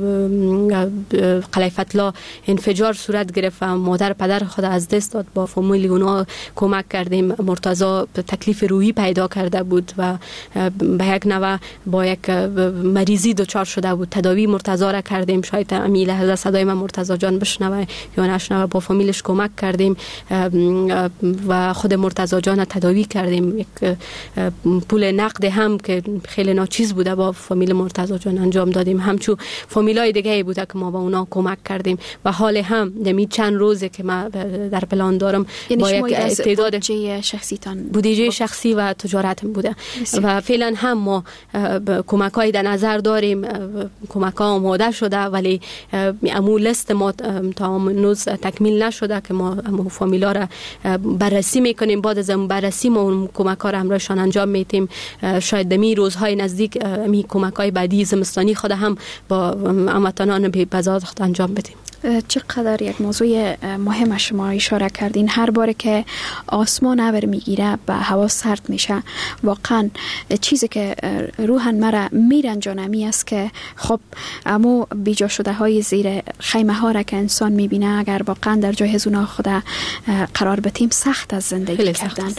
S6: قلعه فتلا انفجار صورت گرفت و مادر پدر خود از دست داد. با فامیل اونا کمک کردیم. مرتضی تکلیف روحی پیدا کرده بود و به یک نوع با یک مریضی دچار شده بود. تداوی مرتضی را کردیم. شاید امی لحظه صدای من مرتضی جان بشنوه یا نشنوه، با فامیلش کمک کردیم و خود مرتضی جان تداوی کردیم. یک پول نقد هم که خیلی ناچیز بوده با فامیل مرتضی جان انجام دادیم. همچون فامیلای دیگه بوده که ما با اونا کمک کردیم و حال هم دمی چند روزه که ما در پلان دارم
S5: یعنی
S6: با یک تعداد
S5: بودجه شخصی تان
S6: بودجه شخصی و تجارتم بوده بسیار. و فعلا هم ما کمک‌های در نظر داریم، کمک‌ها آماده شده ولی امو لیست ما تا امروز تکمیل نشده که ما امو فامیلا را بررسی میکنیم. بعد از اون بررسی ما اون کمک‌ها را همراهشان انجام میدیم. شاید دمی روزهای نزدیک می کمک‌های بعدی زمستانی خود هم با هموطنان به بزاد خود انجام بدیم.
S5: چقدر یک موضوع مهم شما اشاره کردین. هر بار که آسمان ابر میگیره و هوا سرد میشه، واقعا چیزی که روحن مرا میرنجانه می است که خب امو بیجا شده های زیر خیمه ها را که انسان میبینه، اگر واقعا در جای از اونا خود قرار بتیم سخت از زندگی کردن.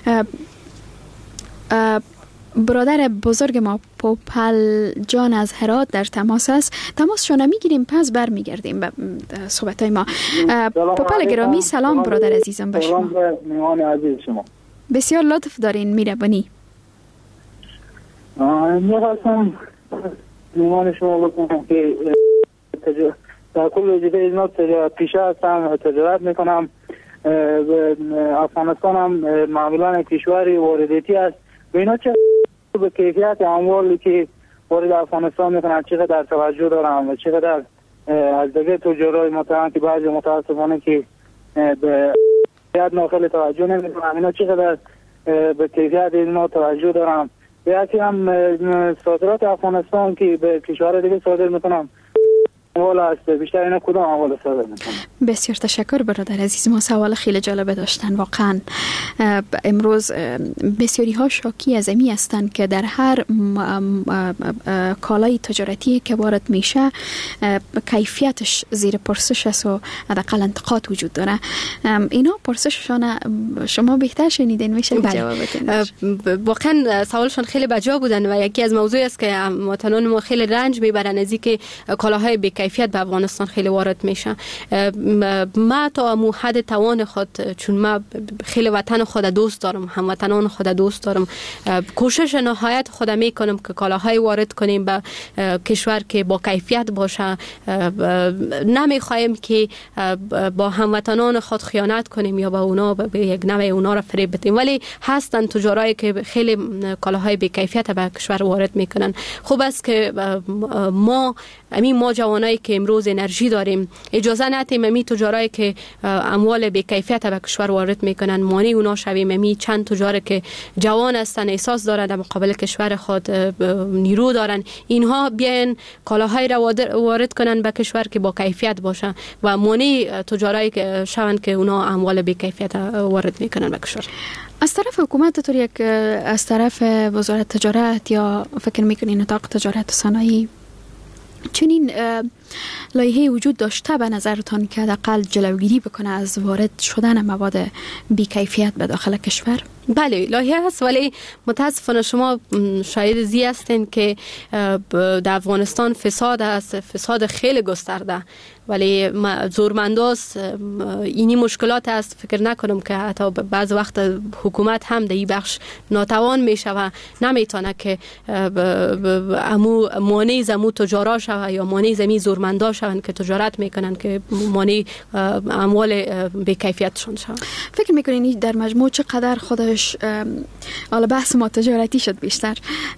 S5: برادر بزرگ ما پوپل جان از هرات در تماس است. تماس شما میگیریم پس بر میگردیم به صحبت های ما. پوپل گرامی سلام برادر عزیزم به شما.
S8: میهمان عزیز شما.
S5: بسیار لطف دارین میربانی.
S8: میخواستم میهمان شما بکنم که در کل جده اینا پیشه هستم، تجارت میکنم. افغانستان هم معمولا کشوری وارداتی است و اینا چه به کیفیت اموالی که وارد افغانستان میکنن چقدر توجه دارم و چقدر از دیگه تجارای متهم که بعضی متاسفانه که به کیفیت ناخل توجه نمیکنن، اینا چقدر به کیفیت اینا توجه دارم. یکی هم صادرات افغانستان که به کشور دیگه صادر میکنم حالا است، بیشتر اینا کدام حواله صادر میکنن.
S5: بسیار تشکر برادر عزیز. ما سوال خیلی جالب داشتن. واقعا امروز بسیاری ها شاکی از امی هستند که در هر کالای تجارتی که وارد میشه کیفیتش زیر پرسش است و حداقل انتقاد وجود داره. اینا پرسششان شما بهتر شنیدین، میشه جواب بدین؟
S6: واقعا سوالشان خیلی بجا بودن و یکی از موضوعی است که وطنان ما خیلی رنج میبرن از اینکه کالاهای بی کیفیت به افغانستان خیلی وارد میشه. ما تا مو حد توان خود، چون ما خیلی وطن خود دوست دارم، هموطنان خود دوست دارم، کوشش نهایت خود میکنم که کالاهای وارد کنیم به کشور که با کیفیت باشه. نمیخوایم که با هموطنان خود خیانت کنیم یا با اونا به یک نوع اونا را فریب بدیم، ولی هستن تجارایی که خیلی کالاهای بی کیفیت به کشور وارد میکنن. خوب است که ما همین ما جوانایی که امروز انرژی داریم اجازه ندیم امی تجارایی که اموال بی کیفیت به کشور وارد میکنن مانع اونا شویم. امی چند تجار که جوان هستن، احساس دارن در مقابل کشور خود نیرو دارن، اینها بیاین کالاهای را وارد کنن به کشور که با کیفیت باشه و مانع تجارایی که شوند که اونا اموال بی کیفیت وارد میکنن به کشور.
S5: از طرف حکومت طور یک از طرف وزارت تجارت یا فکر میکنین نطاق تجارت و صنایع چنین لایحه وجود داشته به نظرتان که حداقل جلوگیری بکنه از وارد شدن مواد بی‌کیفیت به داخل کشور؟
S6: بله لایحه هست، ولی متاسفانه شما شاهد زی هستین که در افغانستان فساد است، فساد خیلی گسترده، ولی زورمنداز اینی مشکلات است. فکر نکنم که حتی بعض وقت حکومت هم در این بخش ناتوان میشه و نمیتونه که امو مانع زمو تجارا شوه یا مانع زمین زورمندا شوند که تجارت میکنن که مانع اموال بی کیفیتشون شوه.
S5: فکر میکنین در مجموع چقدر خودش حالا بحث ما تجارتی شد بیشتر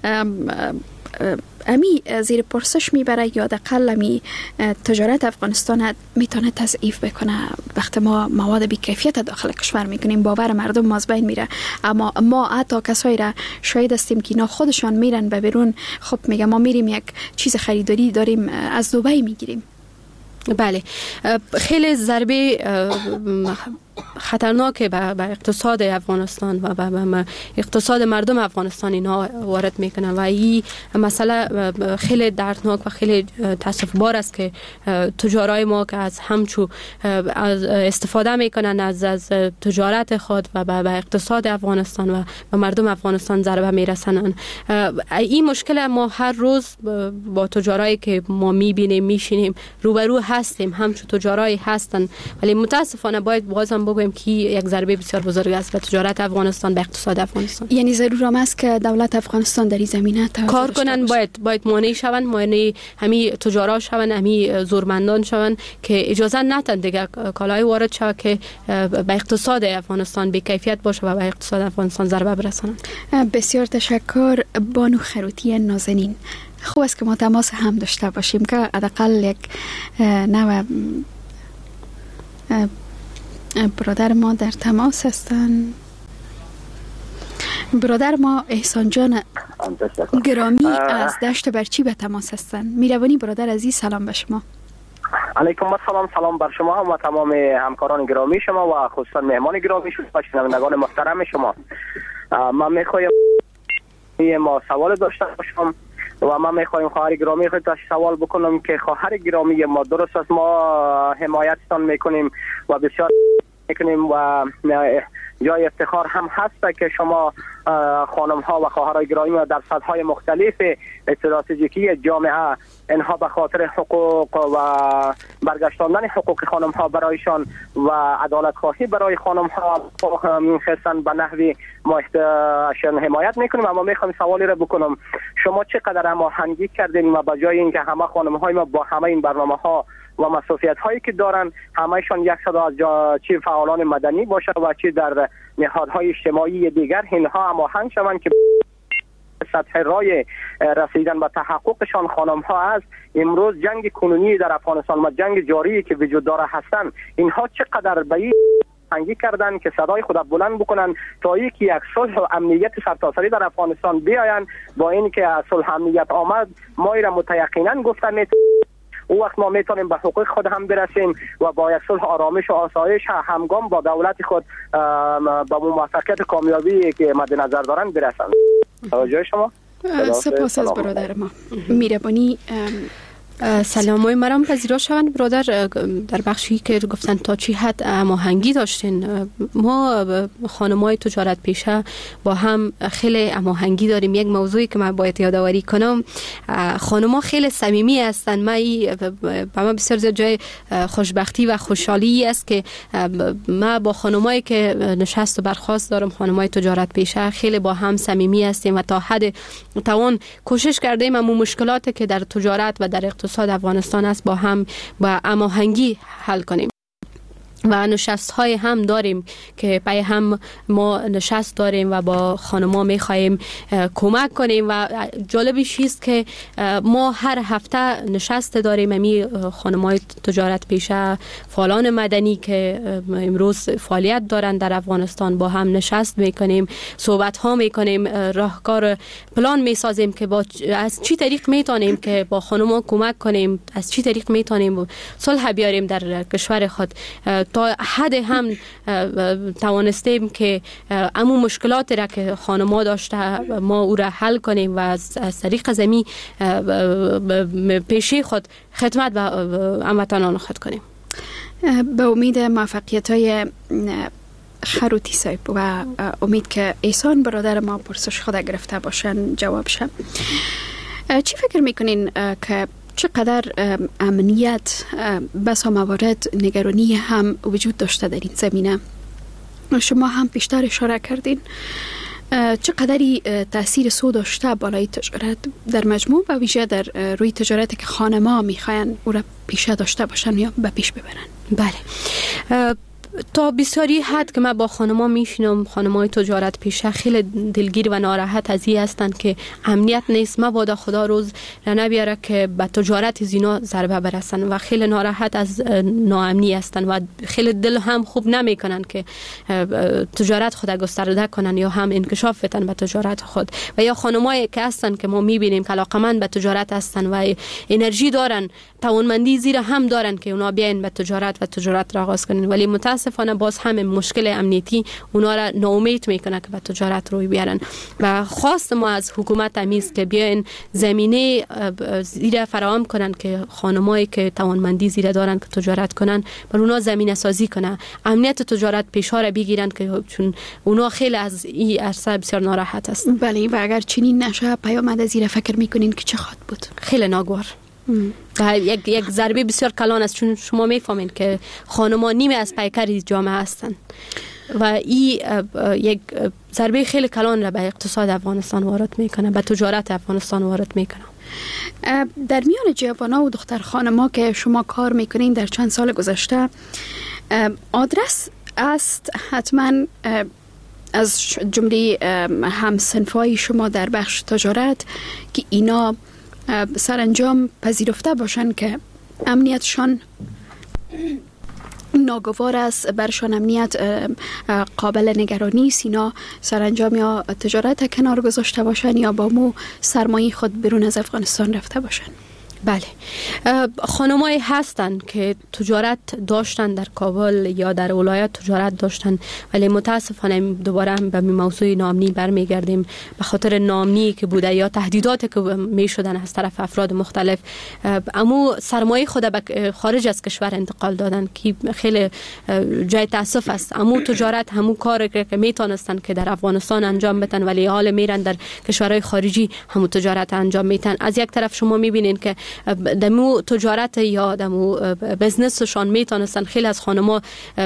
S5: امی زیر پرسش میبره یا حداقل امی تجارت افغانستان میتونه تضعیف بکنه وقتی ما مواد بی کیفیت داخل کشور میکنیم؟ باور مردم ما از بین میره، اما ما حتی کسایی را شاهد هستیم که اینا خودشان میرن به بیرون. خب میگه ما میریم یک چیز خریداری داریم از دبی میگیریم.
S6: بله خیلی ضربه خطرناک به اقتصاد افغانستان و به اقتصاد مردم افغانستان اینا وارد میکنن و این مسئله خیلی دردناک و خیلی تاسفبار است که تجارای ما که از همچو از استفاده میکنن از از تجارت خود و به اقتصاد افغانستان و به مردم افغانستان ضربه میرسنن. این مشکل ما هر روز با تجارایی که ما میبینیم میشینیم روبرو هستیم، همچو تجارایی هستن، ولی متاسفانه باید بازم بگویم که یک ضربه بسیار بزرگ است به تجارت افغانستان، به اقتصاد افغانستان.
S5: یعنی ضرور هم است که دولت افغانستان در این زمینه
S6: کار کنن، باید باید مانع شوند، مانع همین تجارا شوند، همین زورمندان شوند که اجازه ندن دیگه کالای وارد شود که به اقتصاد افغانستان بی کیفیت باشه و به اقتصاد افغانستان ضربه برسانند.
S5: بسیار تشکر بانو خروتی نازنین. خوب است که ما تماس هم داشته باشیم که حداقل یک نوع برادر ما در تماس هستن. برادر ما احسان جان گرامی از دشت برچی به تماس هستن. میروانی برادر عزیز، سلام به شما.
S9: علیکم السلام، سلام بر شما و تمام همکاران گرامی شما و خصوصا مهمان گرامی شما و شنوندگان محترم شما. من میخوایم ما سوال داشته باشم و من میخوایم خواهر گرامی خود سوال بکنم که خواهر گرامی ما درست است ما حمایتتان میکنیم و بسیار میکنیم و جای افتخار هم هست که شما خانم ها و خواهرای گرامی در سطح‌های مختلف استراتژیکی جامعه اینها به خاطر حقوق و برگشتاندن حقوق خانم ها برایشان و عدالت خواهی برای خانم ها خصوصا به نحوی ما حمایت میکنیم. اما میخوام سوالی را بکنم، شما چقدر هماهنگی کردین و به جای اینکه همه خانم های ما با همه این برنامه ها و مسئولیت هایی که دارن همهشان یک صدا از چی فعالان مدنی باشه و چی در نهادهای اجتماعی دیگر اینها هماهنگ شوند که سطح رای رسیدن به تحققشان خانم ها است. امروز جنگ کنونی در افغانستان و جنگ جاری که وجود داره هستن، اینها چقدر به این هماهنگی کردن که صدای خود بلند بکنن تا اینکه یک صلح و امنیت سرتاسری در افغانستان بیاین. با اینکه صلح امنیت آمد ما را متیقنا گفتن او وقت ما میتونیم به حقوق خود هم برسیم و با یک صلح آرامش و آسایش همگام با دولت خود با موفقیت کامیابی که مد نظر دارن برسند. توجه شما.
S5: سپاس از برادر ما. میربانی
S6: سلام های مرام پذیرا شوند برادر. در بخشی که گفتن تا چی حد هماهنگی داشتین، ما خانمای تجارت پیشه با هم خیلی هماهنگی داریم. یک موضوعی که من باید یادآوری کنم، خانم‌ها خیلی صمیمی هستن. من با من بسیار زیاد جای خوشبختی و خوشحالی است که من با خانمایی که نشست و برخاست دارم، خانمای تجارت پیشه، خیلی با هم صمیمی هستیم و تا حد توان کوشش کردیم اما مشکلاتی که در تجارت و در اقتصاد افغانستان است با هم با هماهنگی حل کنیم. و نشست های هم داریم که پای هم ما نشست داریم و با خانما میخواهیم کمک کنیم و جالبش چیست که ما هر هفته نشست داریم. امی خانمای تجارت پیشه، فعالان مدنی که امروز فعالیت دارن در افغانستان با هم نشست میکنیم، صحبت ها میکنیم، راهکار پلان میسازیم که با از چی طریق میتونیم که با خانما کمک کنیم، از چی طریق میتونیم صلح بیاریم در کشور خود. تا حد هم توانستیم که امو مشکلات را که خانما داشته ما او را حل کنیم و از, از طریق زمین پیشی خود خدمت به هموطنان خود کنیم.
S5: به امید موفقیت های خروتی صاحب و امید که احسان برادر ما پرسش خود گرفته باشن جواب شد. چی فکر میکنین که چقدر امنیت بسا موارد نگرانی هم وجود داشته در این زمینه؟ شما هم پیشتر اشاره کردین چقدری تاثیر سو داشته بالای تجارت در مجموع و ویژه در روی تجارتی که خانما میخواین او را پیشه داشته باشن یا به پیش ببرن.
S6: بله، تا بسیاری حد که من با خانما میشینم، خانمای تجارت پیشه خیلی دلگیر و ناراحت از این هستند که امنیت نیست. مبادا خدا روز نبیاره که به تجارت زینا ضربه برسن و خیلی ناراحت از ناامنی هستند و خیلی دل هم خوب نمیکنن که تجارت خود گسترده کنن یا هم انکشاف بدن به تجارت خود. و یا خانمایی که هستن که ما میبینیم که علاقمند به تجارت هستن و انرژی دارن، توانمندی زیرا هم دارن که اونا بیاین به تجارت و تجارت را آغاز کنن، ولی متاسفانه باز هم مشکل امنیتی اونا را ناامید میکنه که به تجارت روی بیارن. و خواست ما از حکومت امیست که بیاین زمینه زیرا فراهم کنن که خانمایی که توانمندی زیرا دارن که تجارت کنن بر اونا زمینه سازی کنه، امنیت تجارت پیشا را بگیرن که چون اونا خیلی از این عرصه بسیار ناراحت هستن.
S5: بله، و اگر چنین نشه پیامد زیرا فکر میکنین که چه خواهد بود؟
S6: خیلی ناگوار. یک یک ضربه بسیار کلان است، چون شما میفهمین که خانم‌ها نیمه از پیکر جامعه هستند و این یک ضربه خیلی کلان را به اقتصاد افغانستان وارد میکنه، به تجارت افغانستان وارد میکنه.
S5: در میان جوانان و دختر خانم‌ها که شما کار میکنین در چند سال گذشته، آدرس است حتما از جمله همسنفای شما در بخش تجارت که اینا سرانجام پذیرفته باشن که امنیتشان ناگوار است، برشان امنیت قابل نگرانی است، اینا سرانجام یا تجارت کنار گذاشته باشن یا با مو سرمایه خود بیرون از افغانستان رفته باشن.
S6: بله، خانمایی هستند که تجارت داشتن در کابل یا در ولایت تجارت داشتن، ولی متاسفانه دوباره به موضوع ناامنی برمیگردیم. به خاطر ناامنی که بوده یا تهدیداتی که می شدن از طرف افراد مختلف، امو سرمایه خود به خارج از کشور انتقال دادن که خیلی جای تاسف است. امو تجارت همو کار که میتونستن که در افغانستان انجام بدن، ولی حال میرن در کشورهای خارجی همو تجارت انجام میتن. از یک طرف شما میبینین که دمو تجارت یا دمو بزنسشان میتونستن خیلی از خانم‌ها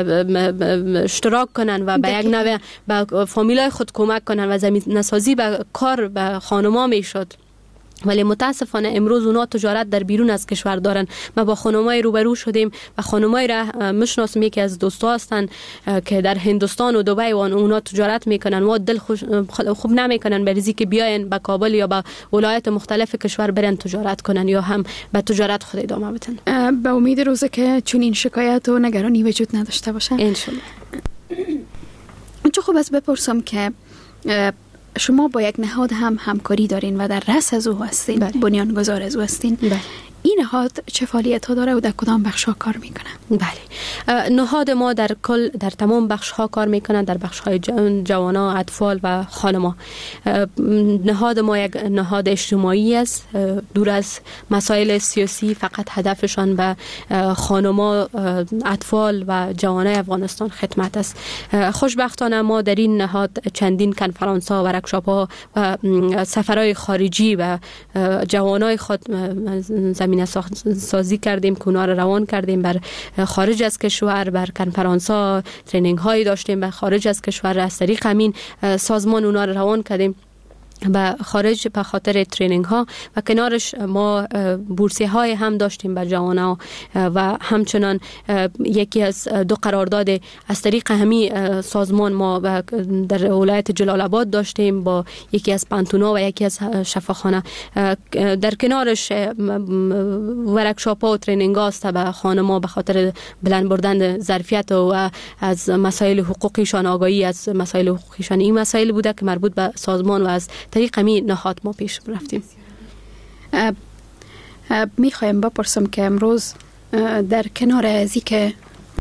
S6: اشتراک کنن و به یک نوع به فامیلای خود کمک کنن و زمینه سازی به کار به خانم‌ها میشد. ولی متاسفانه امروز اونا تجارت در بیرون از کشور دارن. ما با خانمای روبرو شدیم و خانمای را میشناسم، یکی از دوستا هستن که در هندوستان و دبی و اونا تجارت میکنن و دل خوب نمیکنن بریزی که بیاین به کابل یا به ولایت مختلف کشور برن تجارت کنن یا هم به تجارت خود ادامه بدن.
S5: به امید روزه که چون این شکایت و نگرانی وجود نداشته باشه
S6: ان شاء الله.
S5: چه خوب است بپرسم که شما با یک نهاد هم همکاری دارین و در رأس از او هستین، بنیانگذار از او هستین.
S6: بله.
S5: این نهاد چه فعالیت ها داره و در کدام بخش ها کار میکنه؟
S6: بله، نهاد ما در کل در تمام بخش ها کار میکنن، در بخش های جوانا، اطفال و خانما. نهاد ما یک نهاد اجتماعی است، دور از مسائل سیاسی، فقط هدفشان به خانما، اطفال و جوانای افغانستان خدمت است. خوشبختانه ما در این نهاد چندین کنفرانس ها و ورکشاپ ها و سفرهای خارجی و جوانای خود زمینه سازی کردیم که اونا رو روان کردیم بر خارج از کشور، بر کنفرانس ها ترینینگ هایی داشتیم بر خارج از کشور، از طریق همین سازمان اونا رو روان کردیم به خارج به خاطر ترینینگ ها و کنارش ما بورسیه های هم داشتیم بر جوانان و همچنان یکی از دو قرارداد از طریق همی سازمان ما در ولایت جلال آباد داشتیم با یکی از پانتونا و یکی از شفاخانه. در کنارش ورکشاپ ها و ترینینگ ها است به خانما به خاطر بلند بردن ظرفیت و از مسائل حقوقیشان، آگاهی از مسائل حقوقیشان. این مسائل بوده که مربوط به سازمان و از طریق می نهاد ما پیش رفتیم.
S5: میخوایم بپرسم که امروز در کنار ازی که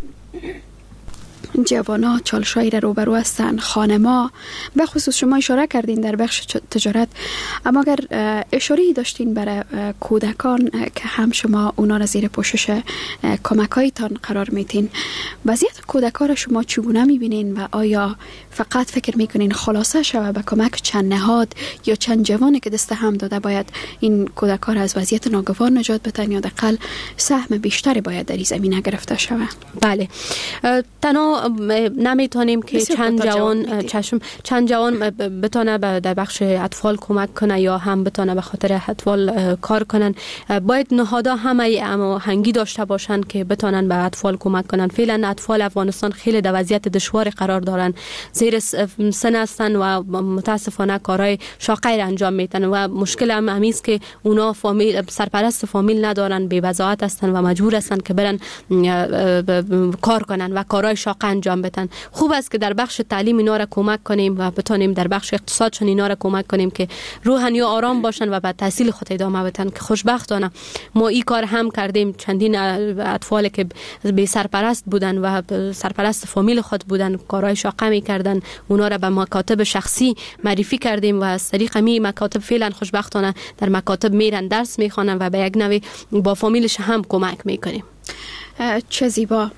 S5: جوانا چالشایی را روبرو هستند، خانما به خصوص شما اشاره کردین در بخش تجارت، اما اگر اشاره‌ای داشتین برای کودکان که هم شما اونا را زیر پوشش کمک‌هایتان قرار میتین، وضعیت کودکان را شما چگونه میبینین و آیا فقط فکر میکنین خلاصه شود به کمک چند نهاد یا چند جوانی که دست هم داده باید این کودکان را از وضعیت ناگوار نجات بدن یا حداقل سهم بیشتری باید در این زمینه گرفته شود؟
S6: بله، تنها نمیتونیم که چند جوان چشم چند جوان بتونه در بخش اطفال کمک کنه یا هم بتونه به خاطر اطفال کار کنن. باید نهادها همه اما هنگی داشته باشن که بتونن به اطفال کمک کنن. فعلا اطفال افغانستان خیلی در وضعیت دشوار قرار دارن، زیر سن هستن و متاسفانه کارهای شاقی را انجام میدن و مشکل هم همی است که اونا فامیل سرپرست فامیل ندارن، بی وضاحت هستن و مجبور هستن که برن کار کنن و کارهای شاق انجام بدن. خوب است که در بخش تعلیم اینا را کمک کنیم و بتونیم در بخش اقتصادشون اینا را کمک کنیم که روحانی و آرام باشن و به تحصیل خود ادامه بدن. که خوشبختانه ما این کار هم کردیم. چندین اطفال که بی سرپرست بودن و سرپرست فامیل خود بودن کارهای شاق میکردن، اونا را به مکاتب شخصی معرفی کردیم و از طریق می مکاتب فعلا خوشبختانه در مکاتب میرن درس میخوانن و به یک نوع با فامیلش هم کمک میکنیم.
S5: چه زیبا.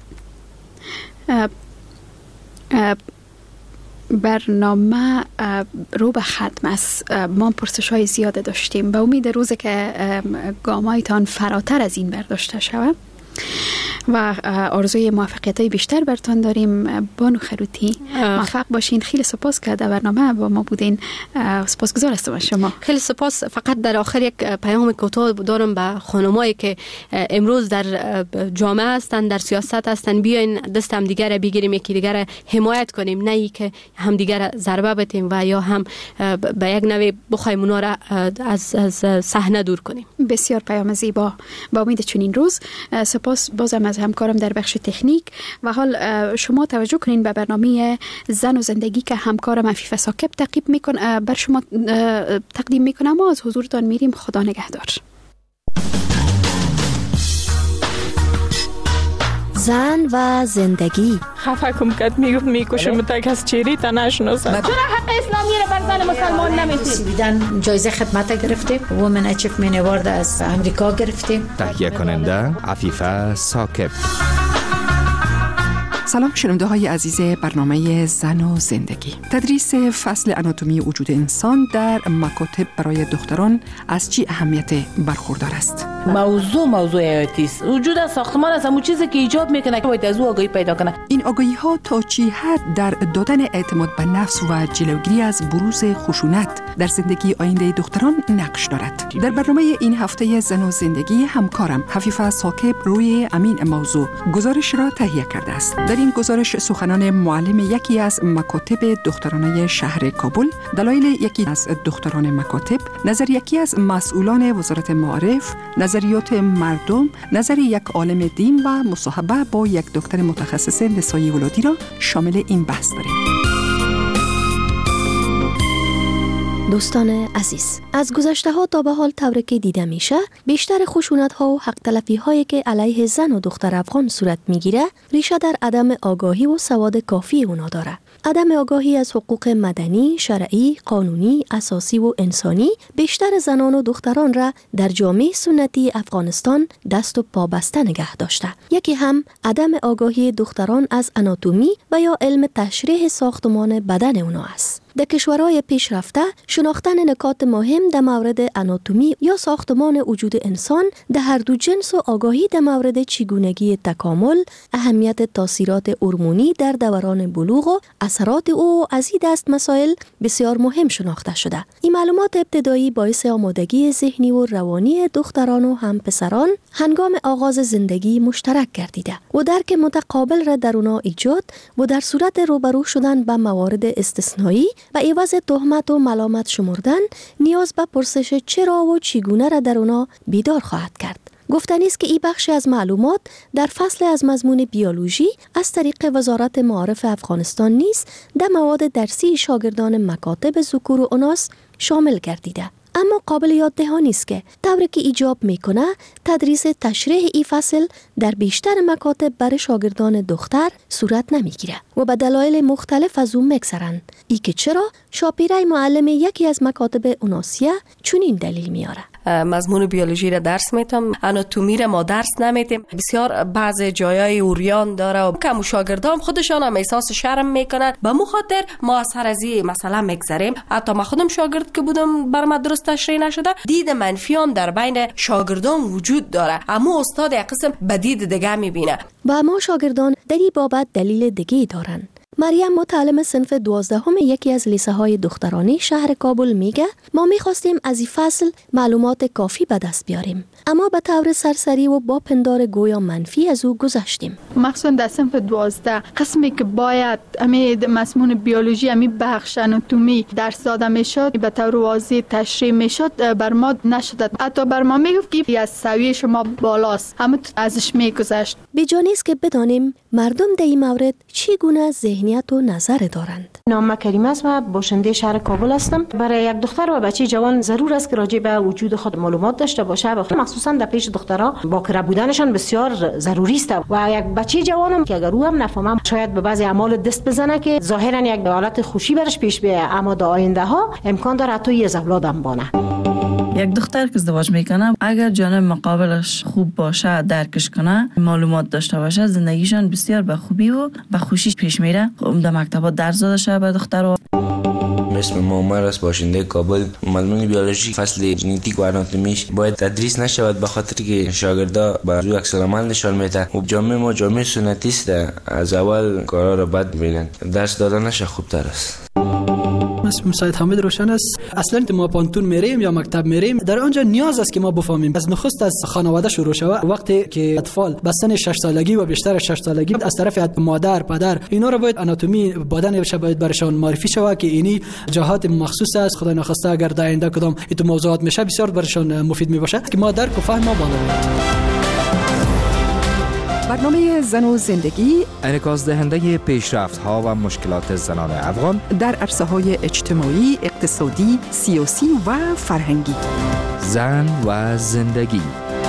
S5: برنامه رو به ختم است. ما پرسش های زیاده داشتیم، به امید روزی که گامایتان فراتر از این برداشته شود و آرزوی موفقیت های بیشتر برتان داریم. بانو خروتی موفق باشین. خیلی سپاس که در برنامه با ما بودین. سپاسگزار هستم از شما.
S6: خیلی سپاس. فقط در آخر یک پیام کوتاه دارم به خانمایی که امروز در جامعه هستن، در سیاست هستن، بیاین دست هم دیگر را بگیریم، یکی دیگر را حمایت کنیم، نه ای که هم دیگر را ضربه بدیم و یا هم به یک نوع بخوایم اونا را از از صحنه دور کنیم.
S5: بسیار پیام زیبا. با امید چنین روز. سپاس بازم از همکارم در بخش تکنیک و حال شما توجه کنین به برنامه زن و زندگی که همکارم عفیفه ساکب تعقیب میکن بر شما تقدیم میکنم. ما از حضورتان میریم. خدا نگهدار.
S10: زن و زندگی.
S11: خفه کم کد میگفت میکشم تا کس چیری تا نشناسم.
S12: چرا حق اسلامی رو بر زن مسلمان نمیدید؟
S13: دیدن جایزه خدمت گرفتیم، وومن اچیومنت اوارد از امریکا گرفتیم.
S14: تهیه کننده عفیفه ساکب.
S15: سلام شنونده های عزیز برنامه زن و زندگی. تدریس فصل آناتومی وجود انسان در مکاتب برای دختران از چی اهمیت برخوردار است؟
S12: موضوع موضوع حیاتی است. وجود ساختمان است، همون چیزی که ایجاب میکنه که باید از او آگاهی پیدا کنه.
S15: این آگاهی ها تا چی حد در دادن اعتماد به نفس و جلوگیری از بروز خشونت در زندگی آینده دختران نقش دارد؟ در برنامه این هفته زن و زندگی همکارم حفیفه ساکب روی همین موضوع گزارش را تهیه کرده است. در این گزارش سخنان معلم یکی از مکاتب دخترانه شهر کابل، دلایل یکی از دختران مکاتب، نظر یکی از مسئولان وزارت معارف، نظریات مردم، نظر یک عالم دین و مصاحبه با یک دکتر متخصص نسای ولادی را شامل این بحث داریم.
S10: دوستان عزیز، از گذشته ها تا به حال طوری که دیده میشه، بیشتر خشونت ها و حق تلفی هایی که علیه زن و دختر افغان صورت میگیره ریشه در عدم آگاهی و سواد کافی اونا داره. عدم آگاهی از حقوق مدنی، شرعی، قانونی، اساسی و انسانی بیشتر زنان و دختران را در جامعه سنتی افغانستان دست و پا بسته نگه داشته. یکی هم عدم آگاهی دختران از آناتومی و یا علم تشریح ساختمان بدن اونا است. در کشورهای پیشرفته شناختن نکات مهم در مورد آناتومی یا ساختمان وجود انسان در هر دو جنس و آگاهی در مورد چگونگی تکامل، اهمیت تاثیرات هورمونی در دوران بلوغ و اثرات او از این دست مسائل بسیار مهم شناخته شده. این معلومات ابتدایی باعث آمادگی ذهنی و روانی دختران و هم پسران هنگام آغاز زندگی مشترک گردیده و درک متقابل را در اونا ایجاد و در صورت روبرو شدن با موارد استثنایی و عوض تهمت و ملامت شمردن نیاز به پرسش چرا و چگونه را در اونا بیدار خواهد کرد. گفتنی است که این بخش از معلومات در فصل از مضمون بیولوژی از طریق وزارت معارف افغانستان نیز در مواد درسی شاگردان مکاتب ذکور و اناث شامل گردیده. اما قابل یاد دهانی است که طوری که ایجاب میکنه تدریس تشریح این فصل در بیشتر مکاتب برای شاگردان دختر صورت نمیگیره و به دلایل مختلف از اون میگذرند. ای که چرا شاپیره معلم یکی از مکاتب اناسیه چنین دلیل میاره.
S16: مضمون بیولوژی را درس میتم، آناتومی را ما درس نمیتیم. بسیار بعض جایای اوریان داره و کم شاگردان خودشان هم احساس شرم میکنن. به مخاطر ما سر از این مثلا میگذریم. حتی ما خودم شاگرد که بودم بر ما درست تشریح نشده، دید منفی هم در بین شاگردان وجود داره. اما استاد یک قسم به دید دیگه میبینه.
S10: با ما شاگردان در این بابت دلیل دیگه دارن. مریم متعلم صنف دوازدهم یکی از لیسه های دخترانی شهر کابل میگه ما میخواستیم از این فصل معلومات کافی به دست بیاریم، اما به طور سرسری و با پندار گویا منفی از او گذشتیم.
S17: مخصوصا در صنف دوازده قسمی که باید امی مضمون بیولوژی امی بخش آناتومی درس داده میشد به طور واضح تشریح میشد بر ما نشد. حتی بر ما میگفت که از سویه شما بالاست، اما ازش میگذشت.
S10: بی‌جا نیست که بدانیم مردم در این مورد چگونه ذهنیت و نظر دارند.
S18: نام کریمه است و باشنده شهر کابل هستم. برای یک دختر و بچه جوان ضرور است که راجع به وجود خود معلومات داشته باشه، مخصوصا در پیش دخترها باکره بودنشان بسیار ضروری است و یک بچه جوانم که اگر او هم نفهمه شاید به بعضی اعمال دست بزنه که ظاهرا یک حالت خوشی برش پیش بیاد، اما در آینده ها امکان داره حتی یه اولادم بانه.
S19: یک دختر که ازدواج میکنه اگر جانب مقابلش خوب باشه، درکش کنه، معلومات داشته باشه، زندگیشان بسیار به خوبی و به خوشی پیش میره. در مکتبات درس داده شده به دخترها.
S20: اسم معمر است، باشنده کابل. مضمون بیولوژی فصل ژنتیک و آناتومیش باید تدریس نشود به خاطر که شاگردا با روی عکس العمل نشان میده و جامعه ما جامعه سنتی است، از اول کارا رو بد میبینن. درس دادنش خوبتر است.
S21: اسمم سید حامد روشن است. اصلا ما پانتون میریم یا مکتب میریم، در آنجا نیاز است که ما بفهمیم. از نخست از خانواده شروع شود. وقتی که اطفال به سن شش سالگی و بیشتر از شش سالگی از طرف مادر، پدر، اینا رو باید آناتومی بدن باید برشان معرفی شود که اینی جهات مخصوص است. خدای نخواسته اگر در آینده کدام این موضوعات میشه بسیار برشان مفید میباشد که ما درک و فهم ما بالا بیاد.
S15: برنامه زن و زندگی
S14: انعکاس دهنده پیشرفت ها و مشکلات زنان افغان
S15: در عرصه های اجتماعی، اقتصادی، سیاسی و فرهنگی.
S14: زن و زندگی.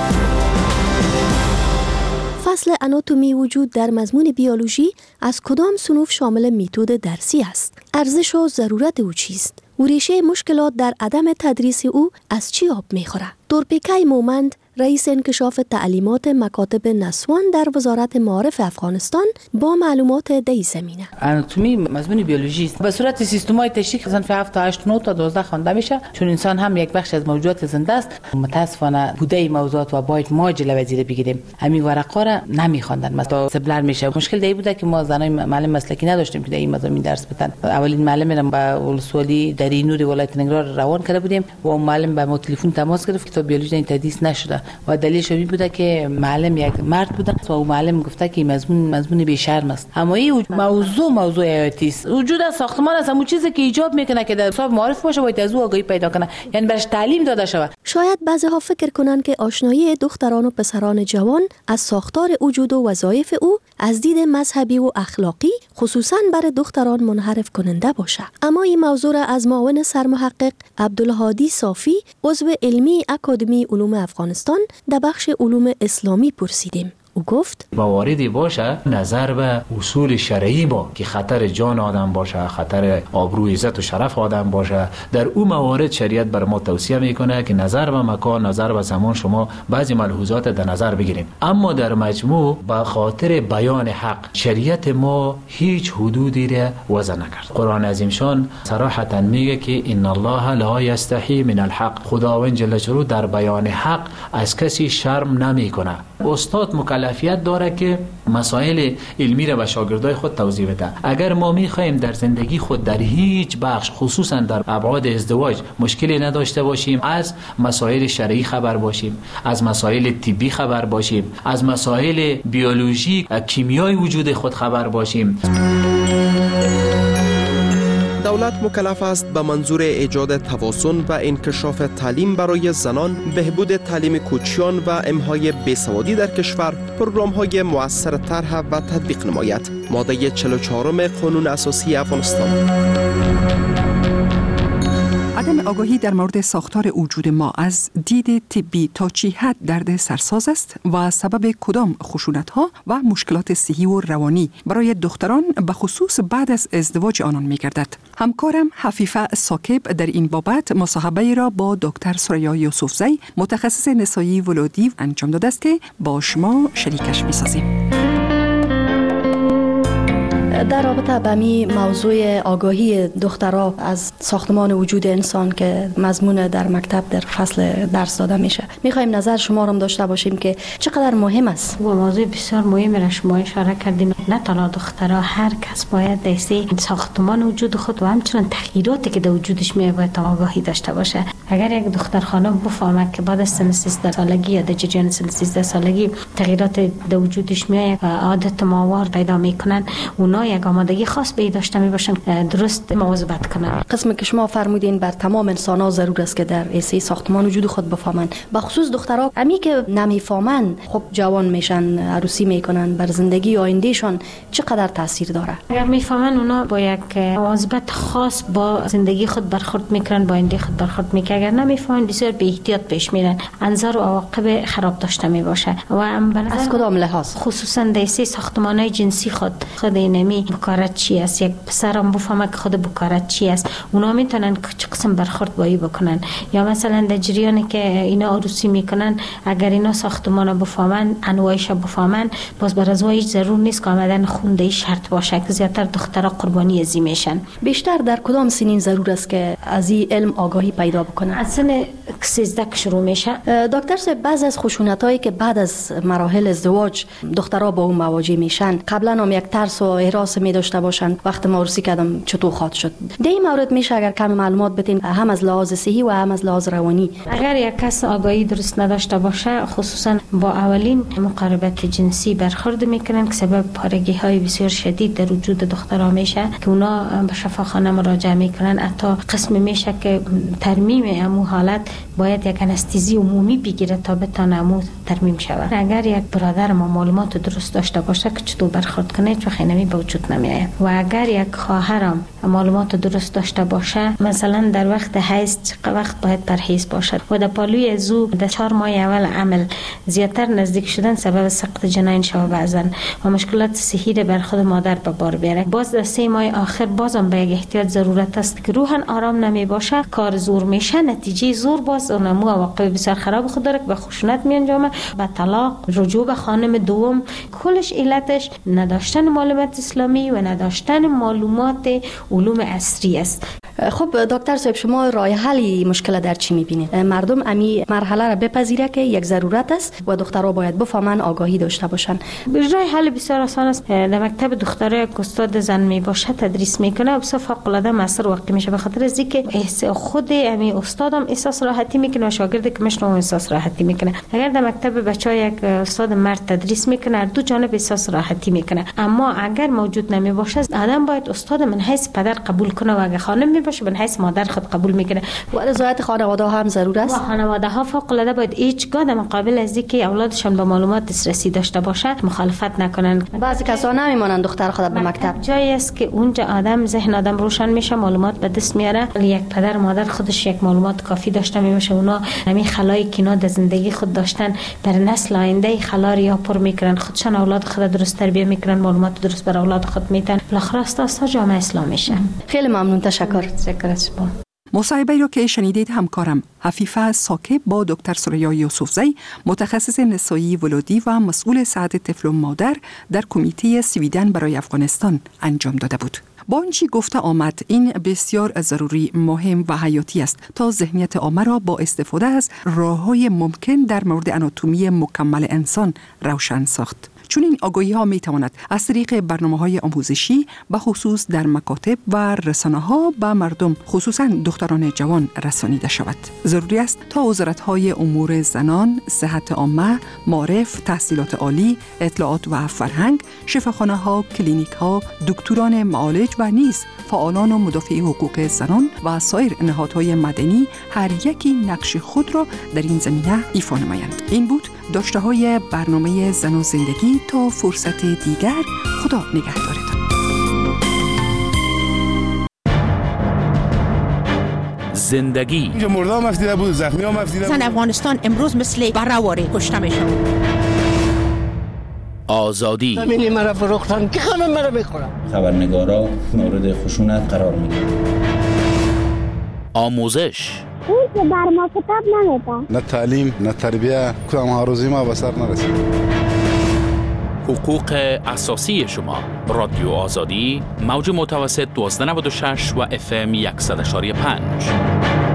S10: فصل آناتومی وجود در مضمون بیولوژی از کدام صنوف شامل میتود درسی است؟ ارزش و ضرورت او چیست؟ و ریشه مشکلات در عدم تدریس او از چی آب میخوره؟ دورپیکای مومند، رئیس انکشاف تعلیمات مکاتب نسوان در وزارت معارف افغانستان با معلومات دی زمینه.
S12: آناتومی مضمون بیولوژی است. به صورت سیستم‌های تشریح صنف هفت تا هشت نه تا دوازده خوانده میشه، چون انسان هم یک بخش از موجودات زنده است. متاسفانه بوده موضوعات و باید ما جلوه زیر بگیریم. همین ورقا را نمیخواندن. مثلا سبلر میشه. مشکل دی بوده که ما زنای معلم مسلکی نداشتیم که در این مضامین درس بدن. اولین معلم را با ولسوالی در نور ولایت ننگرهار روان کرده بودیم و معلم با ما تلفن تماس گرفت که تو بیولوژی تدریس نشده. و دلیلش این بوده که معلم یک مرد بوده و او معلم گفته که مضمون مضمون بی شرم است. اما این موضوع موضوع حیاتی است. وجود ساختمان است، همون چیزی که ایجاب میکنه که در حساب معارف باشه باید از او آگاهی پیدا کنه، یعنی برش تعلیم داده شود.
S10: شاید بعضی‌ها فکر کنند که آشنایی دختران و پسران جوان از ساختار وجود و وظایف او از دید مذهبی و اخلاقی خصوصاً برای دختران منحرف کننده باشه. اما این موضوع را از معاون سرمحقق عبدالهادی صافی، عضو علمی اکادمی علوم افغانستان در بخش علوم اسلامی پرسیدیم. او گفت
S1: مواردی باشه نظر به اصول شرعی با که خطر جان آدم باشه، خطر آبرو عزت و شرف آدم باشه، در اون موارد شریعت بر ما توصیه میکنه که نظر به مکان، نظر به زمان شما بعضی ملحوظات در نظر بگیریم. اما در مجموع به خاطر بیان حق شریعت ما هیچ حدودی را وضع نکرد. قرآن عظیم شان صراحتا میگه که ان الله لا یستحی من الحق، خداوند جل جلاله در بیان حق از کسی شرم نمیکنه. استاد مکلفیت داره که مسائل علمی را به شاگردای خود توضیح بده. اگر ما میخوایم در زندگی خود در هیچ بخش خصوصا در ابعاد ازدواج مشکلی نداشته باشیم، از مسائل شرعی خبر باشیم، از مسائل طبی خبر باشیم، از مسائل بیولوژیک کیمیای وجود خود خبر باشیم.
S22: دولت مکلف است به منظور ایجاد توازن و انکشاف تعلیم برای زنان، بهبود تعلیم کوچیان و امحای بیسوادی در کشور پروگرام‌های مؤثر طرح و تطبیق نماید. ماده چهل و چهار قانون اساسی افغانستان.
S15: عدم آگاهی در مورد ساختار وجود ما از دید طبی تا چه حد درد سرساز است و سبب کدام خشونت‌ها و مشکلات صحی و روانی برای دختران به خصوص بعد از ازدواج آنان می‌گردد. همکارم حفیفه ساکب در این بابت مصاحبه را با دکتر سریا یوسفزی متخصص نسایی ولادی انجام داده است که با شما شریکش می‌سازیم.
S10: در رابطه با می موضوع آگاهی دخترها از ساختمان وجود انسان که مضمون در مکتب در فصل درس داده میشه، میخوایم نظر شما را داشته باشیم که چقدر مهم است.
S13: و موضوع بسیار مهمی را شما اشاره کردین. نه تنها دخترها، هر کس باید در ساختمان وجود خود و همچنین تغییراتی که در وجودش میاد باید آگاهی داشته باشه. اگر یک دختر خانم بفهمه که بعد از سن سیزده سالگی یا در جریان سن سیزده سالگی تغییرات در وجودش میاد و عادت ماوار پیدا میکنن، اونا یک آمادگی خاص به داشته می باشن درست مواظبت کنن.
S10: قسمی که شما فرمودین بر تمام انسان‌ها ضرور است که در ایسی ساختمان وجود خود بفهمن. به خصوص دخترها امی که نمیفهمن، خب جوان میشن، عروسی میکنن، بر زندگی آیندهشان چقدر تاثیر داره؟
S13: اگر میفهمن اونا با یک مواظبت خاص با زندگی خود برخورد میکنن، با آینده خود برخورد میکنن. اگر نمیفهمن بسیار بی احتیاط پیش میرن، انظار و عواقب خراب داشته می باشه. و
S10: از کدام لحاظ؟
S13: خصوصا در ایسی ساختمان‌های جنسی خود خود اینمی بکارت چی است، یک پسرم بفهمه که خود بکارت چی است، اونا میتونن چه قسم برخورد بایی بکنن. یا مثلا در جریانی که اینا عروسی میکنن، اگر اینا ساختمان بفهمن، انواعش بفهمن، باز بر از هیچ ضرور نیست که آمدن خونده شرط باشه که زیادتر دخترها قربانی ازی میشن.
S10: بیشتر در کدام سنین ضرور است که از این علم آگاهی پیدا بکنن؟
S13: از سن سیزده که شروع میشه.
S10: دکتر صاحب، بعض از خشونتایی که بعد از مراحل ازدواج دخترها با اون مواجه میشن، قبلا هم یک ترس و هراس می داشته باشن وقت ما عروسی کردم چطور خواهد شد؟ در این مورد میشه اگر کم معلومات بدین، هم از لحاظ صحی و هم از لحاظ روانی؟
S13: اگر یک کس آگاهی درست نداشته باشه، خصوصا با اولین مقاربت جنسی برخورد میکنن که سبب پارگی های بسیار شدید در وجود دخترها میشه که اونا به شفاخانه مراجعه میکنن. حتی قسم میشه که ترمیم امو حالت باید یک انستزی عمومی بگیره تا بتونه امو ترمیم شود. اگر یک برادر ما معلومات درست داشته باشه که چطور برخورد کنه، چه خینمی به وجود نمیاد. و اگر یک خواهرم معلومات درست داشته باشه، مثلا در وقت حیض چه وقت باید پرهیز باشد و در پالوی زو در چهار ماه اول عمل زیادتر نزدیک شدن سبب سقط جنین شود بعضن و مشکلات صحی بر خود مادر به بار بیاره. باز در سه ماه آخر بازم به یک احتیاط ضرورت است که روحن آرام نمی باشه، کار زور میشه، نتیجه زور باز اونمو عواقب بسیار خراب خود داره که به خشونت می انجامه، به طلاق، رجوع به خانم دوم. کلش علتش نداشتن معلومات اسلامی و نداشتن معلومات علوم عصری است.
S10: خب دکتر صاحب، شما راه حل مشکل در چی میبینید؟ مردم امی مرحله را بپذیره که یک ضرورت است و دخترها باید بفهمن، آگاهی داشته باشن.
S13: راه حل بسیار آسان است. در مکتب دختره که استاد زن می باشه تدریس میکنه و بسیار فوق العاده موثر واقع میشه، به خاطر از اینکه خود امی استادم احساس راحتی میکنه و شاگرد که مشنو احساس راحتی میکنه. اگر در مکتب بچه‌ها یک استاد مرد تدریس میکنه، دو جانب احساس راحتی میکنه. اما اگر موجود نمی باشه، آدم باید استاد من حیث پدر قبول کنه و اگر خانم می باشه به حیث مادر خود قبول میکنه.
S10: و رضایت خانواده ها هم ضرور است.
S13: و خانواده ها فوق العاده باید هیچگاه در مقابل از اینکه اولادشان به معلومات دسترسی داشته باشه مخالفت نکنن.
S10: بعضی کسان نمیمونن دختر خود به مکتب.
S13: جایی است که اونجا آدم ذهن آدم روشن میشه، معلومات به دست میاره. یک پدر مادر خودش یک معلومات کافی داشته میشه، اونا همین خلایی که اینا در زندگی خود داشتن بر نسل آینده خلا یا پر میکنن، خودشان اولاد خود درست تربیت میکنن، معلومات درست بر اولاد خود میتن. بالاخره اساس جامعه اسلامی میشه.
S10: خیلی ممنون، تشکر.
S13: تشکر از شما.
S15: مصاحبه را که شنیدید همکارم حفیفه ساکب با دکتر سریا یوسفزی متخصص نسایی ولادی و مسئول صحت طفل و مادر در کمیته سویدن برای افغانستان انجام داده بود. با آنچه گفته آمد این بسیار ضروری، مهم و حیاتی است تا ذهنیت عامه را با استفاده از راه‌های ممکن در مورد آناتومی مکمل انسان روشن ساخت. چون این آگاهی ها می تواند از طریق برنامه‌های آموزشی به خصوص در مکاتب و رسانه‌ها به مردم خصوصا دختران جوان رسانیده شود. ضروری است تا وزارت‌های امور زنان، صحت عامه، معارف، تحصیلات عالی، اطلاعات و فرهنگ، شفاخانه‌ها، کلینیک‌ها، دکتران معالج و نیز فعالان و مدافع حقوق زنان و سایر نهادهای مدنی هر یکی نقش خود را در این زمینه ایفا نمایند. این بود داشته های برنامه زن و زندگی. تا فرصت دیگر، خدا نگهدارتان.
S2: زندگی
S3: اینجا مردم افتیده بود، زخمی هم افتیده بود.
S23: زن افغانستان امروز مثل برهواری کشته میشن.
S2: آزادی
S24: زمینی مرا فروختن که همه مرا میخورن.
S25: خبرنگارا مورد خشونت قرار میگیرن.
S2: آموزش
S26: اون که بر ما کتاب نمیده.
S3: نه تعلیم، نه تربیه، کدام هاروزی ما به سر نرسید.
S2: حقوق اساسی شما. رادیو آزادی، موج متوسط دوازده نود و شش و اف ام صد و شش و پنج.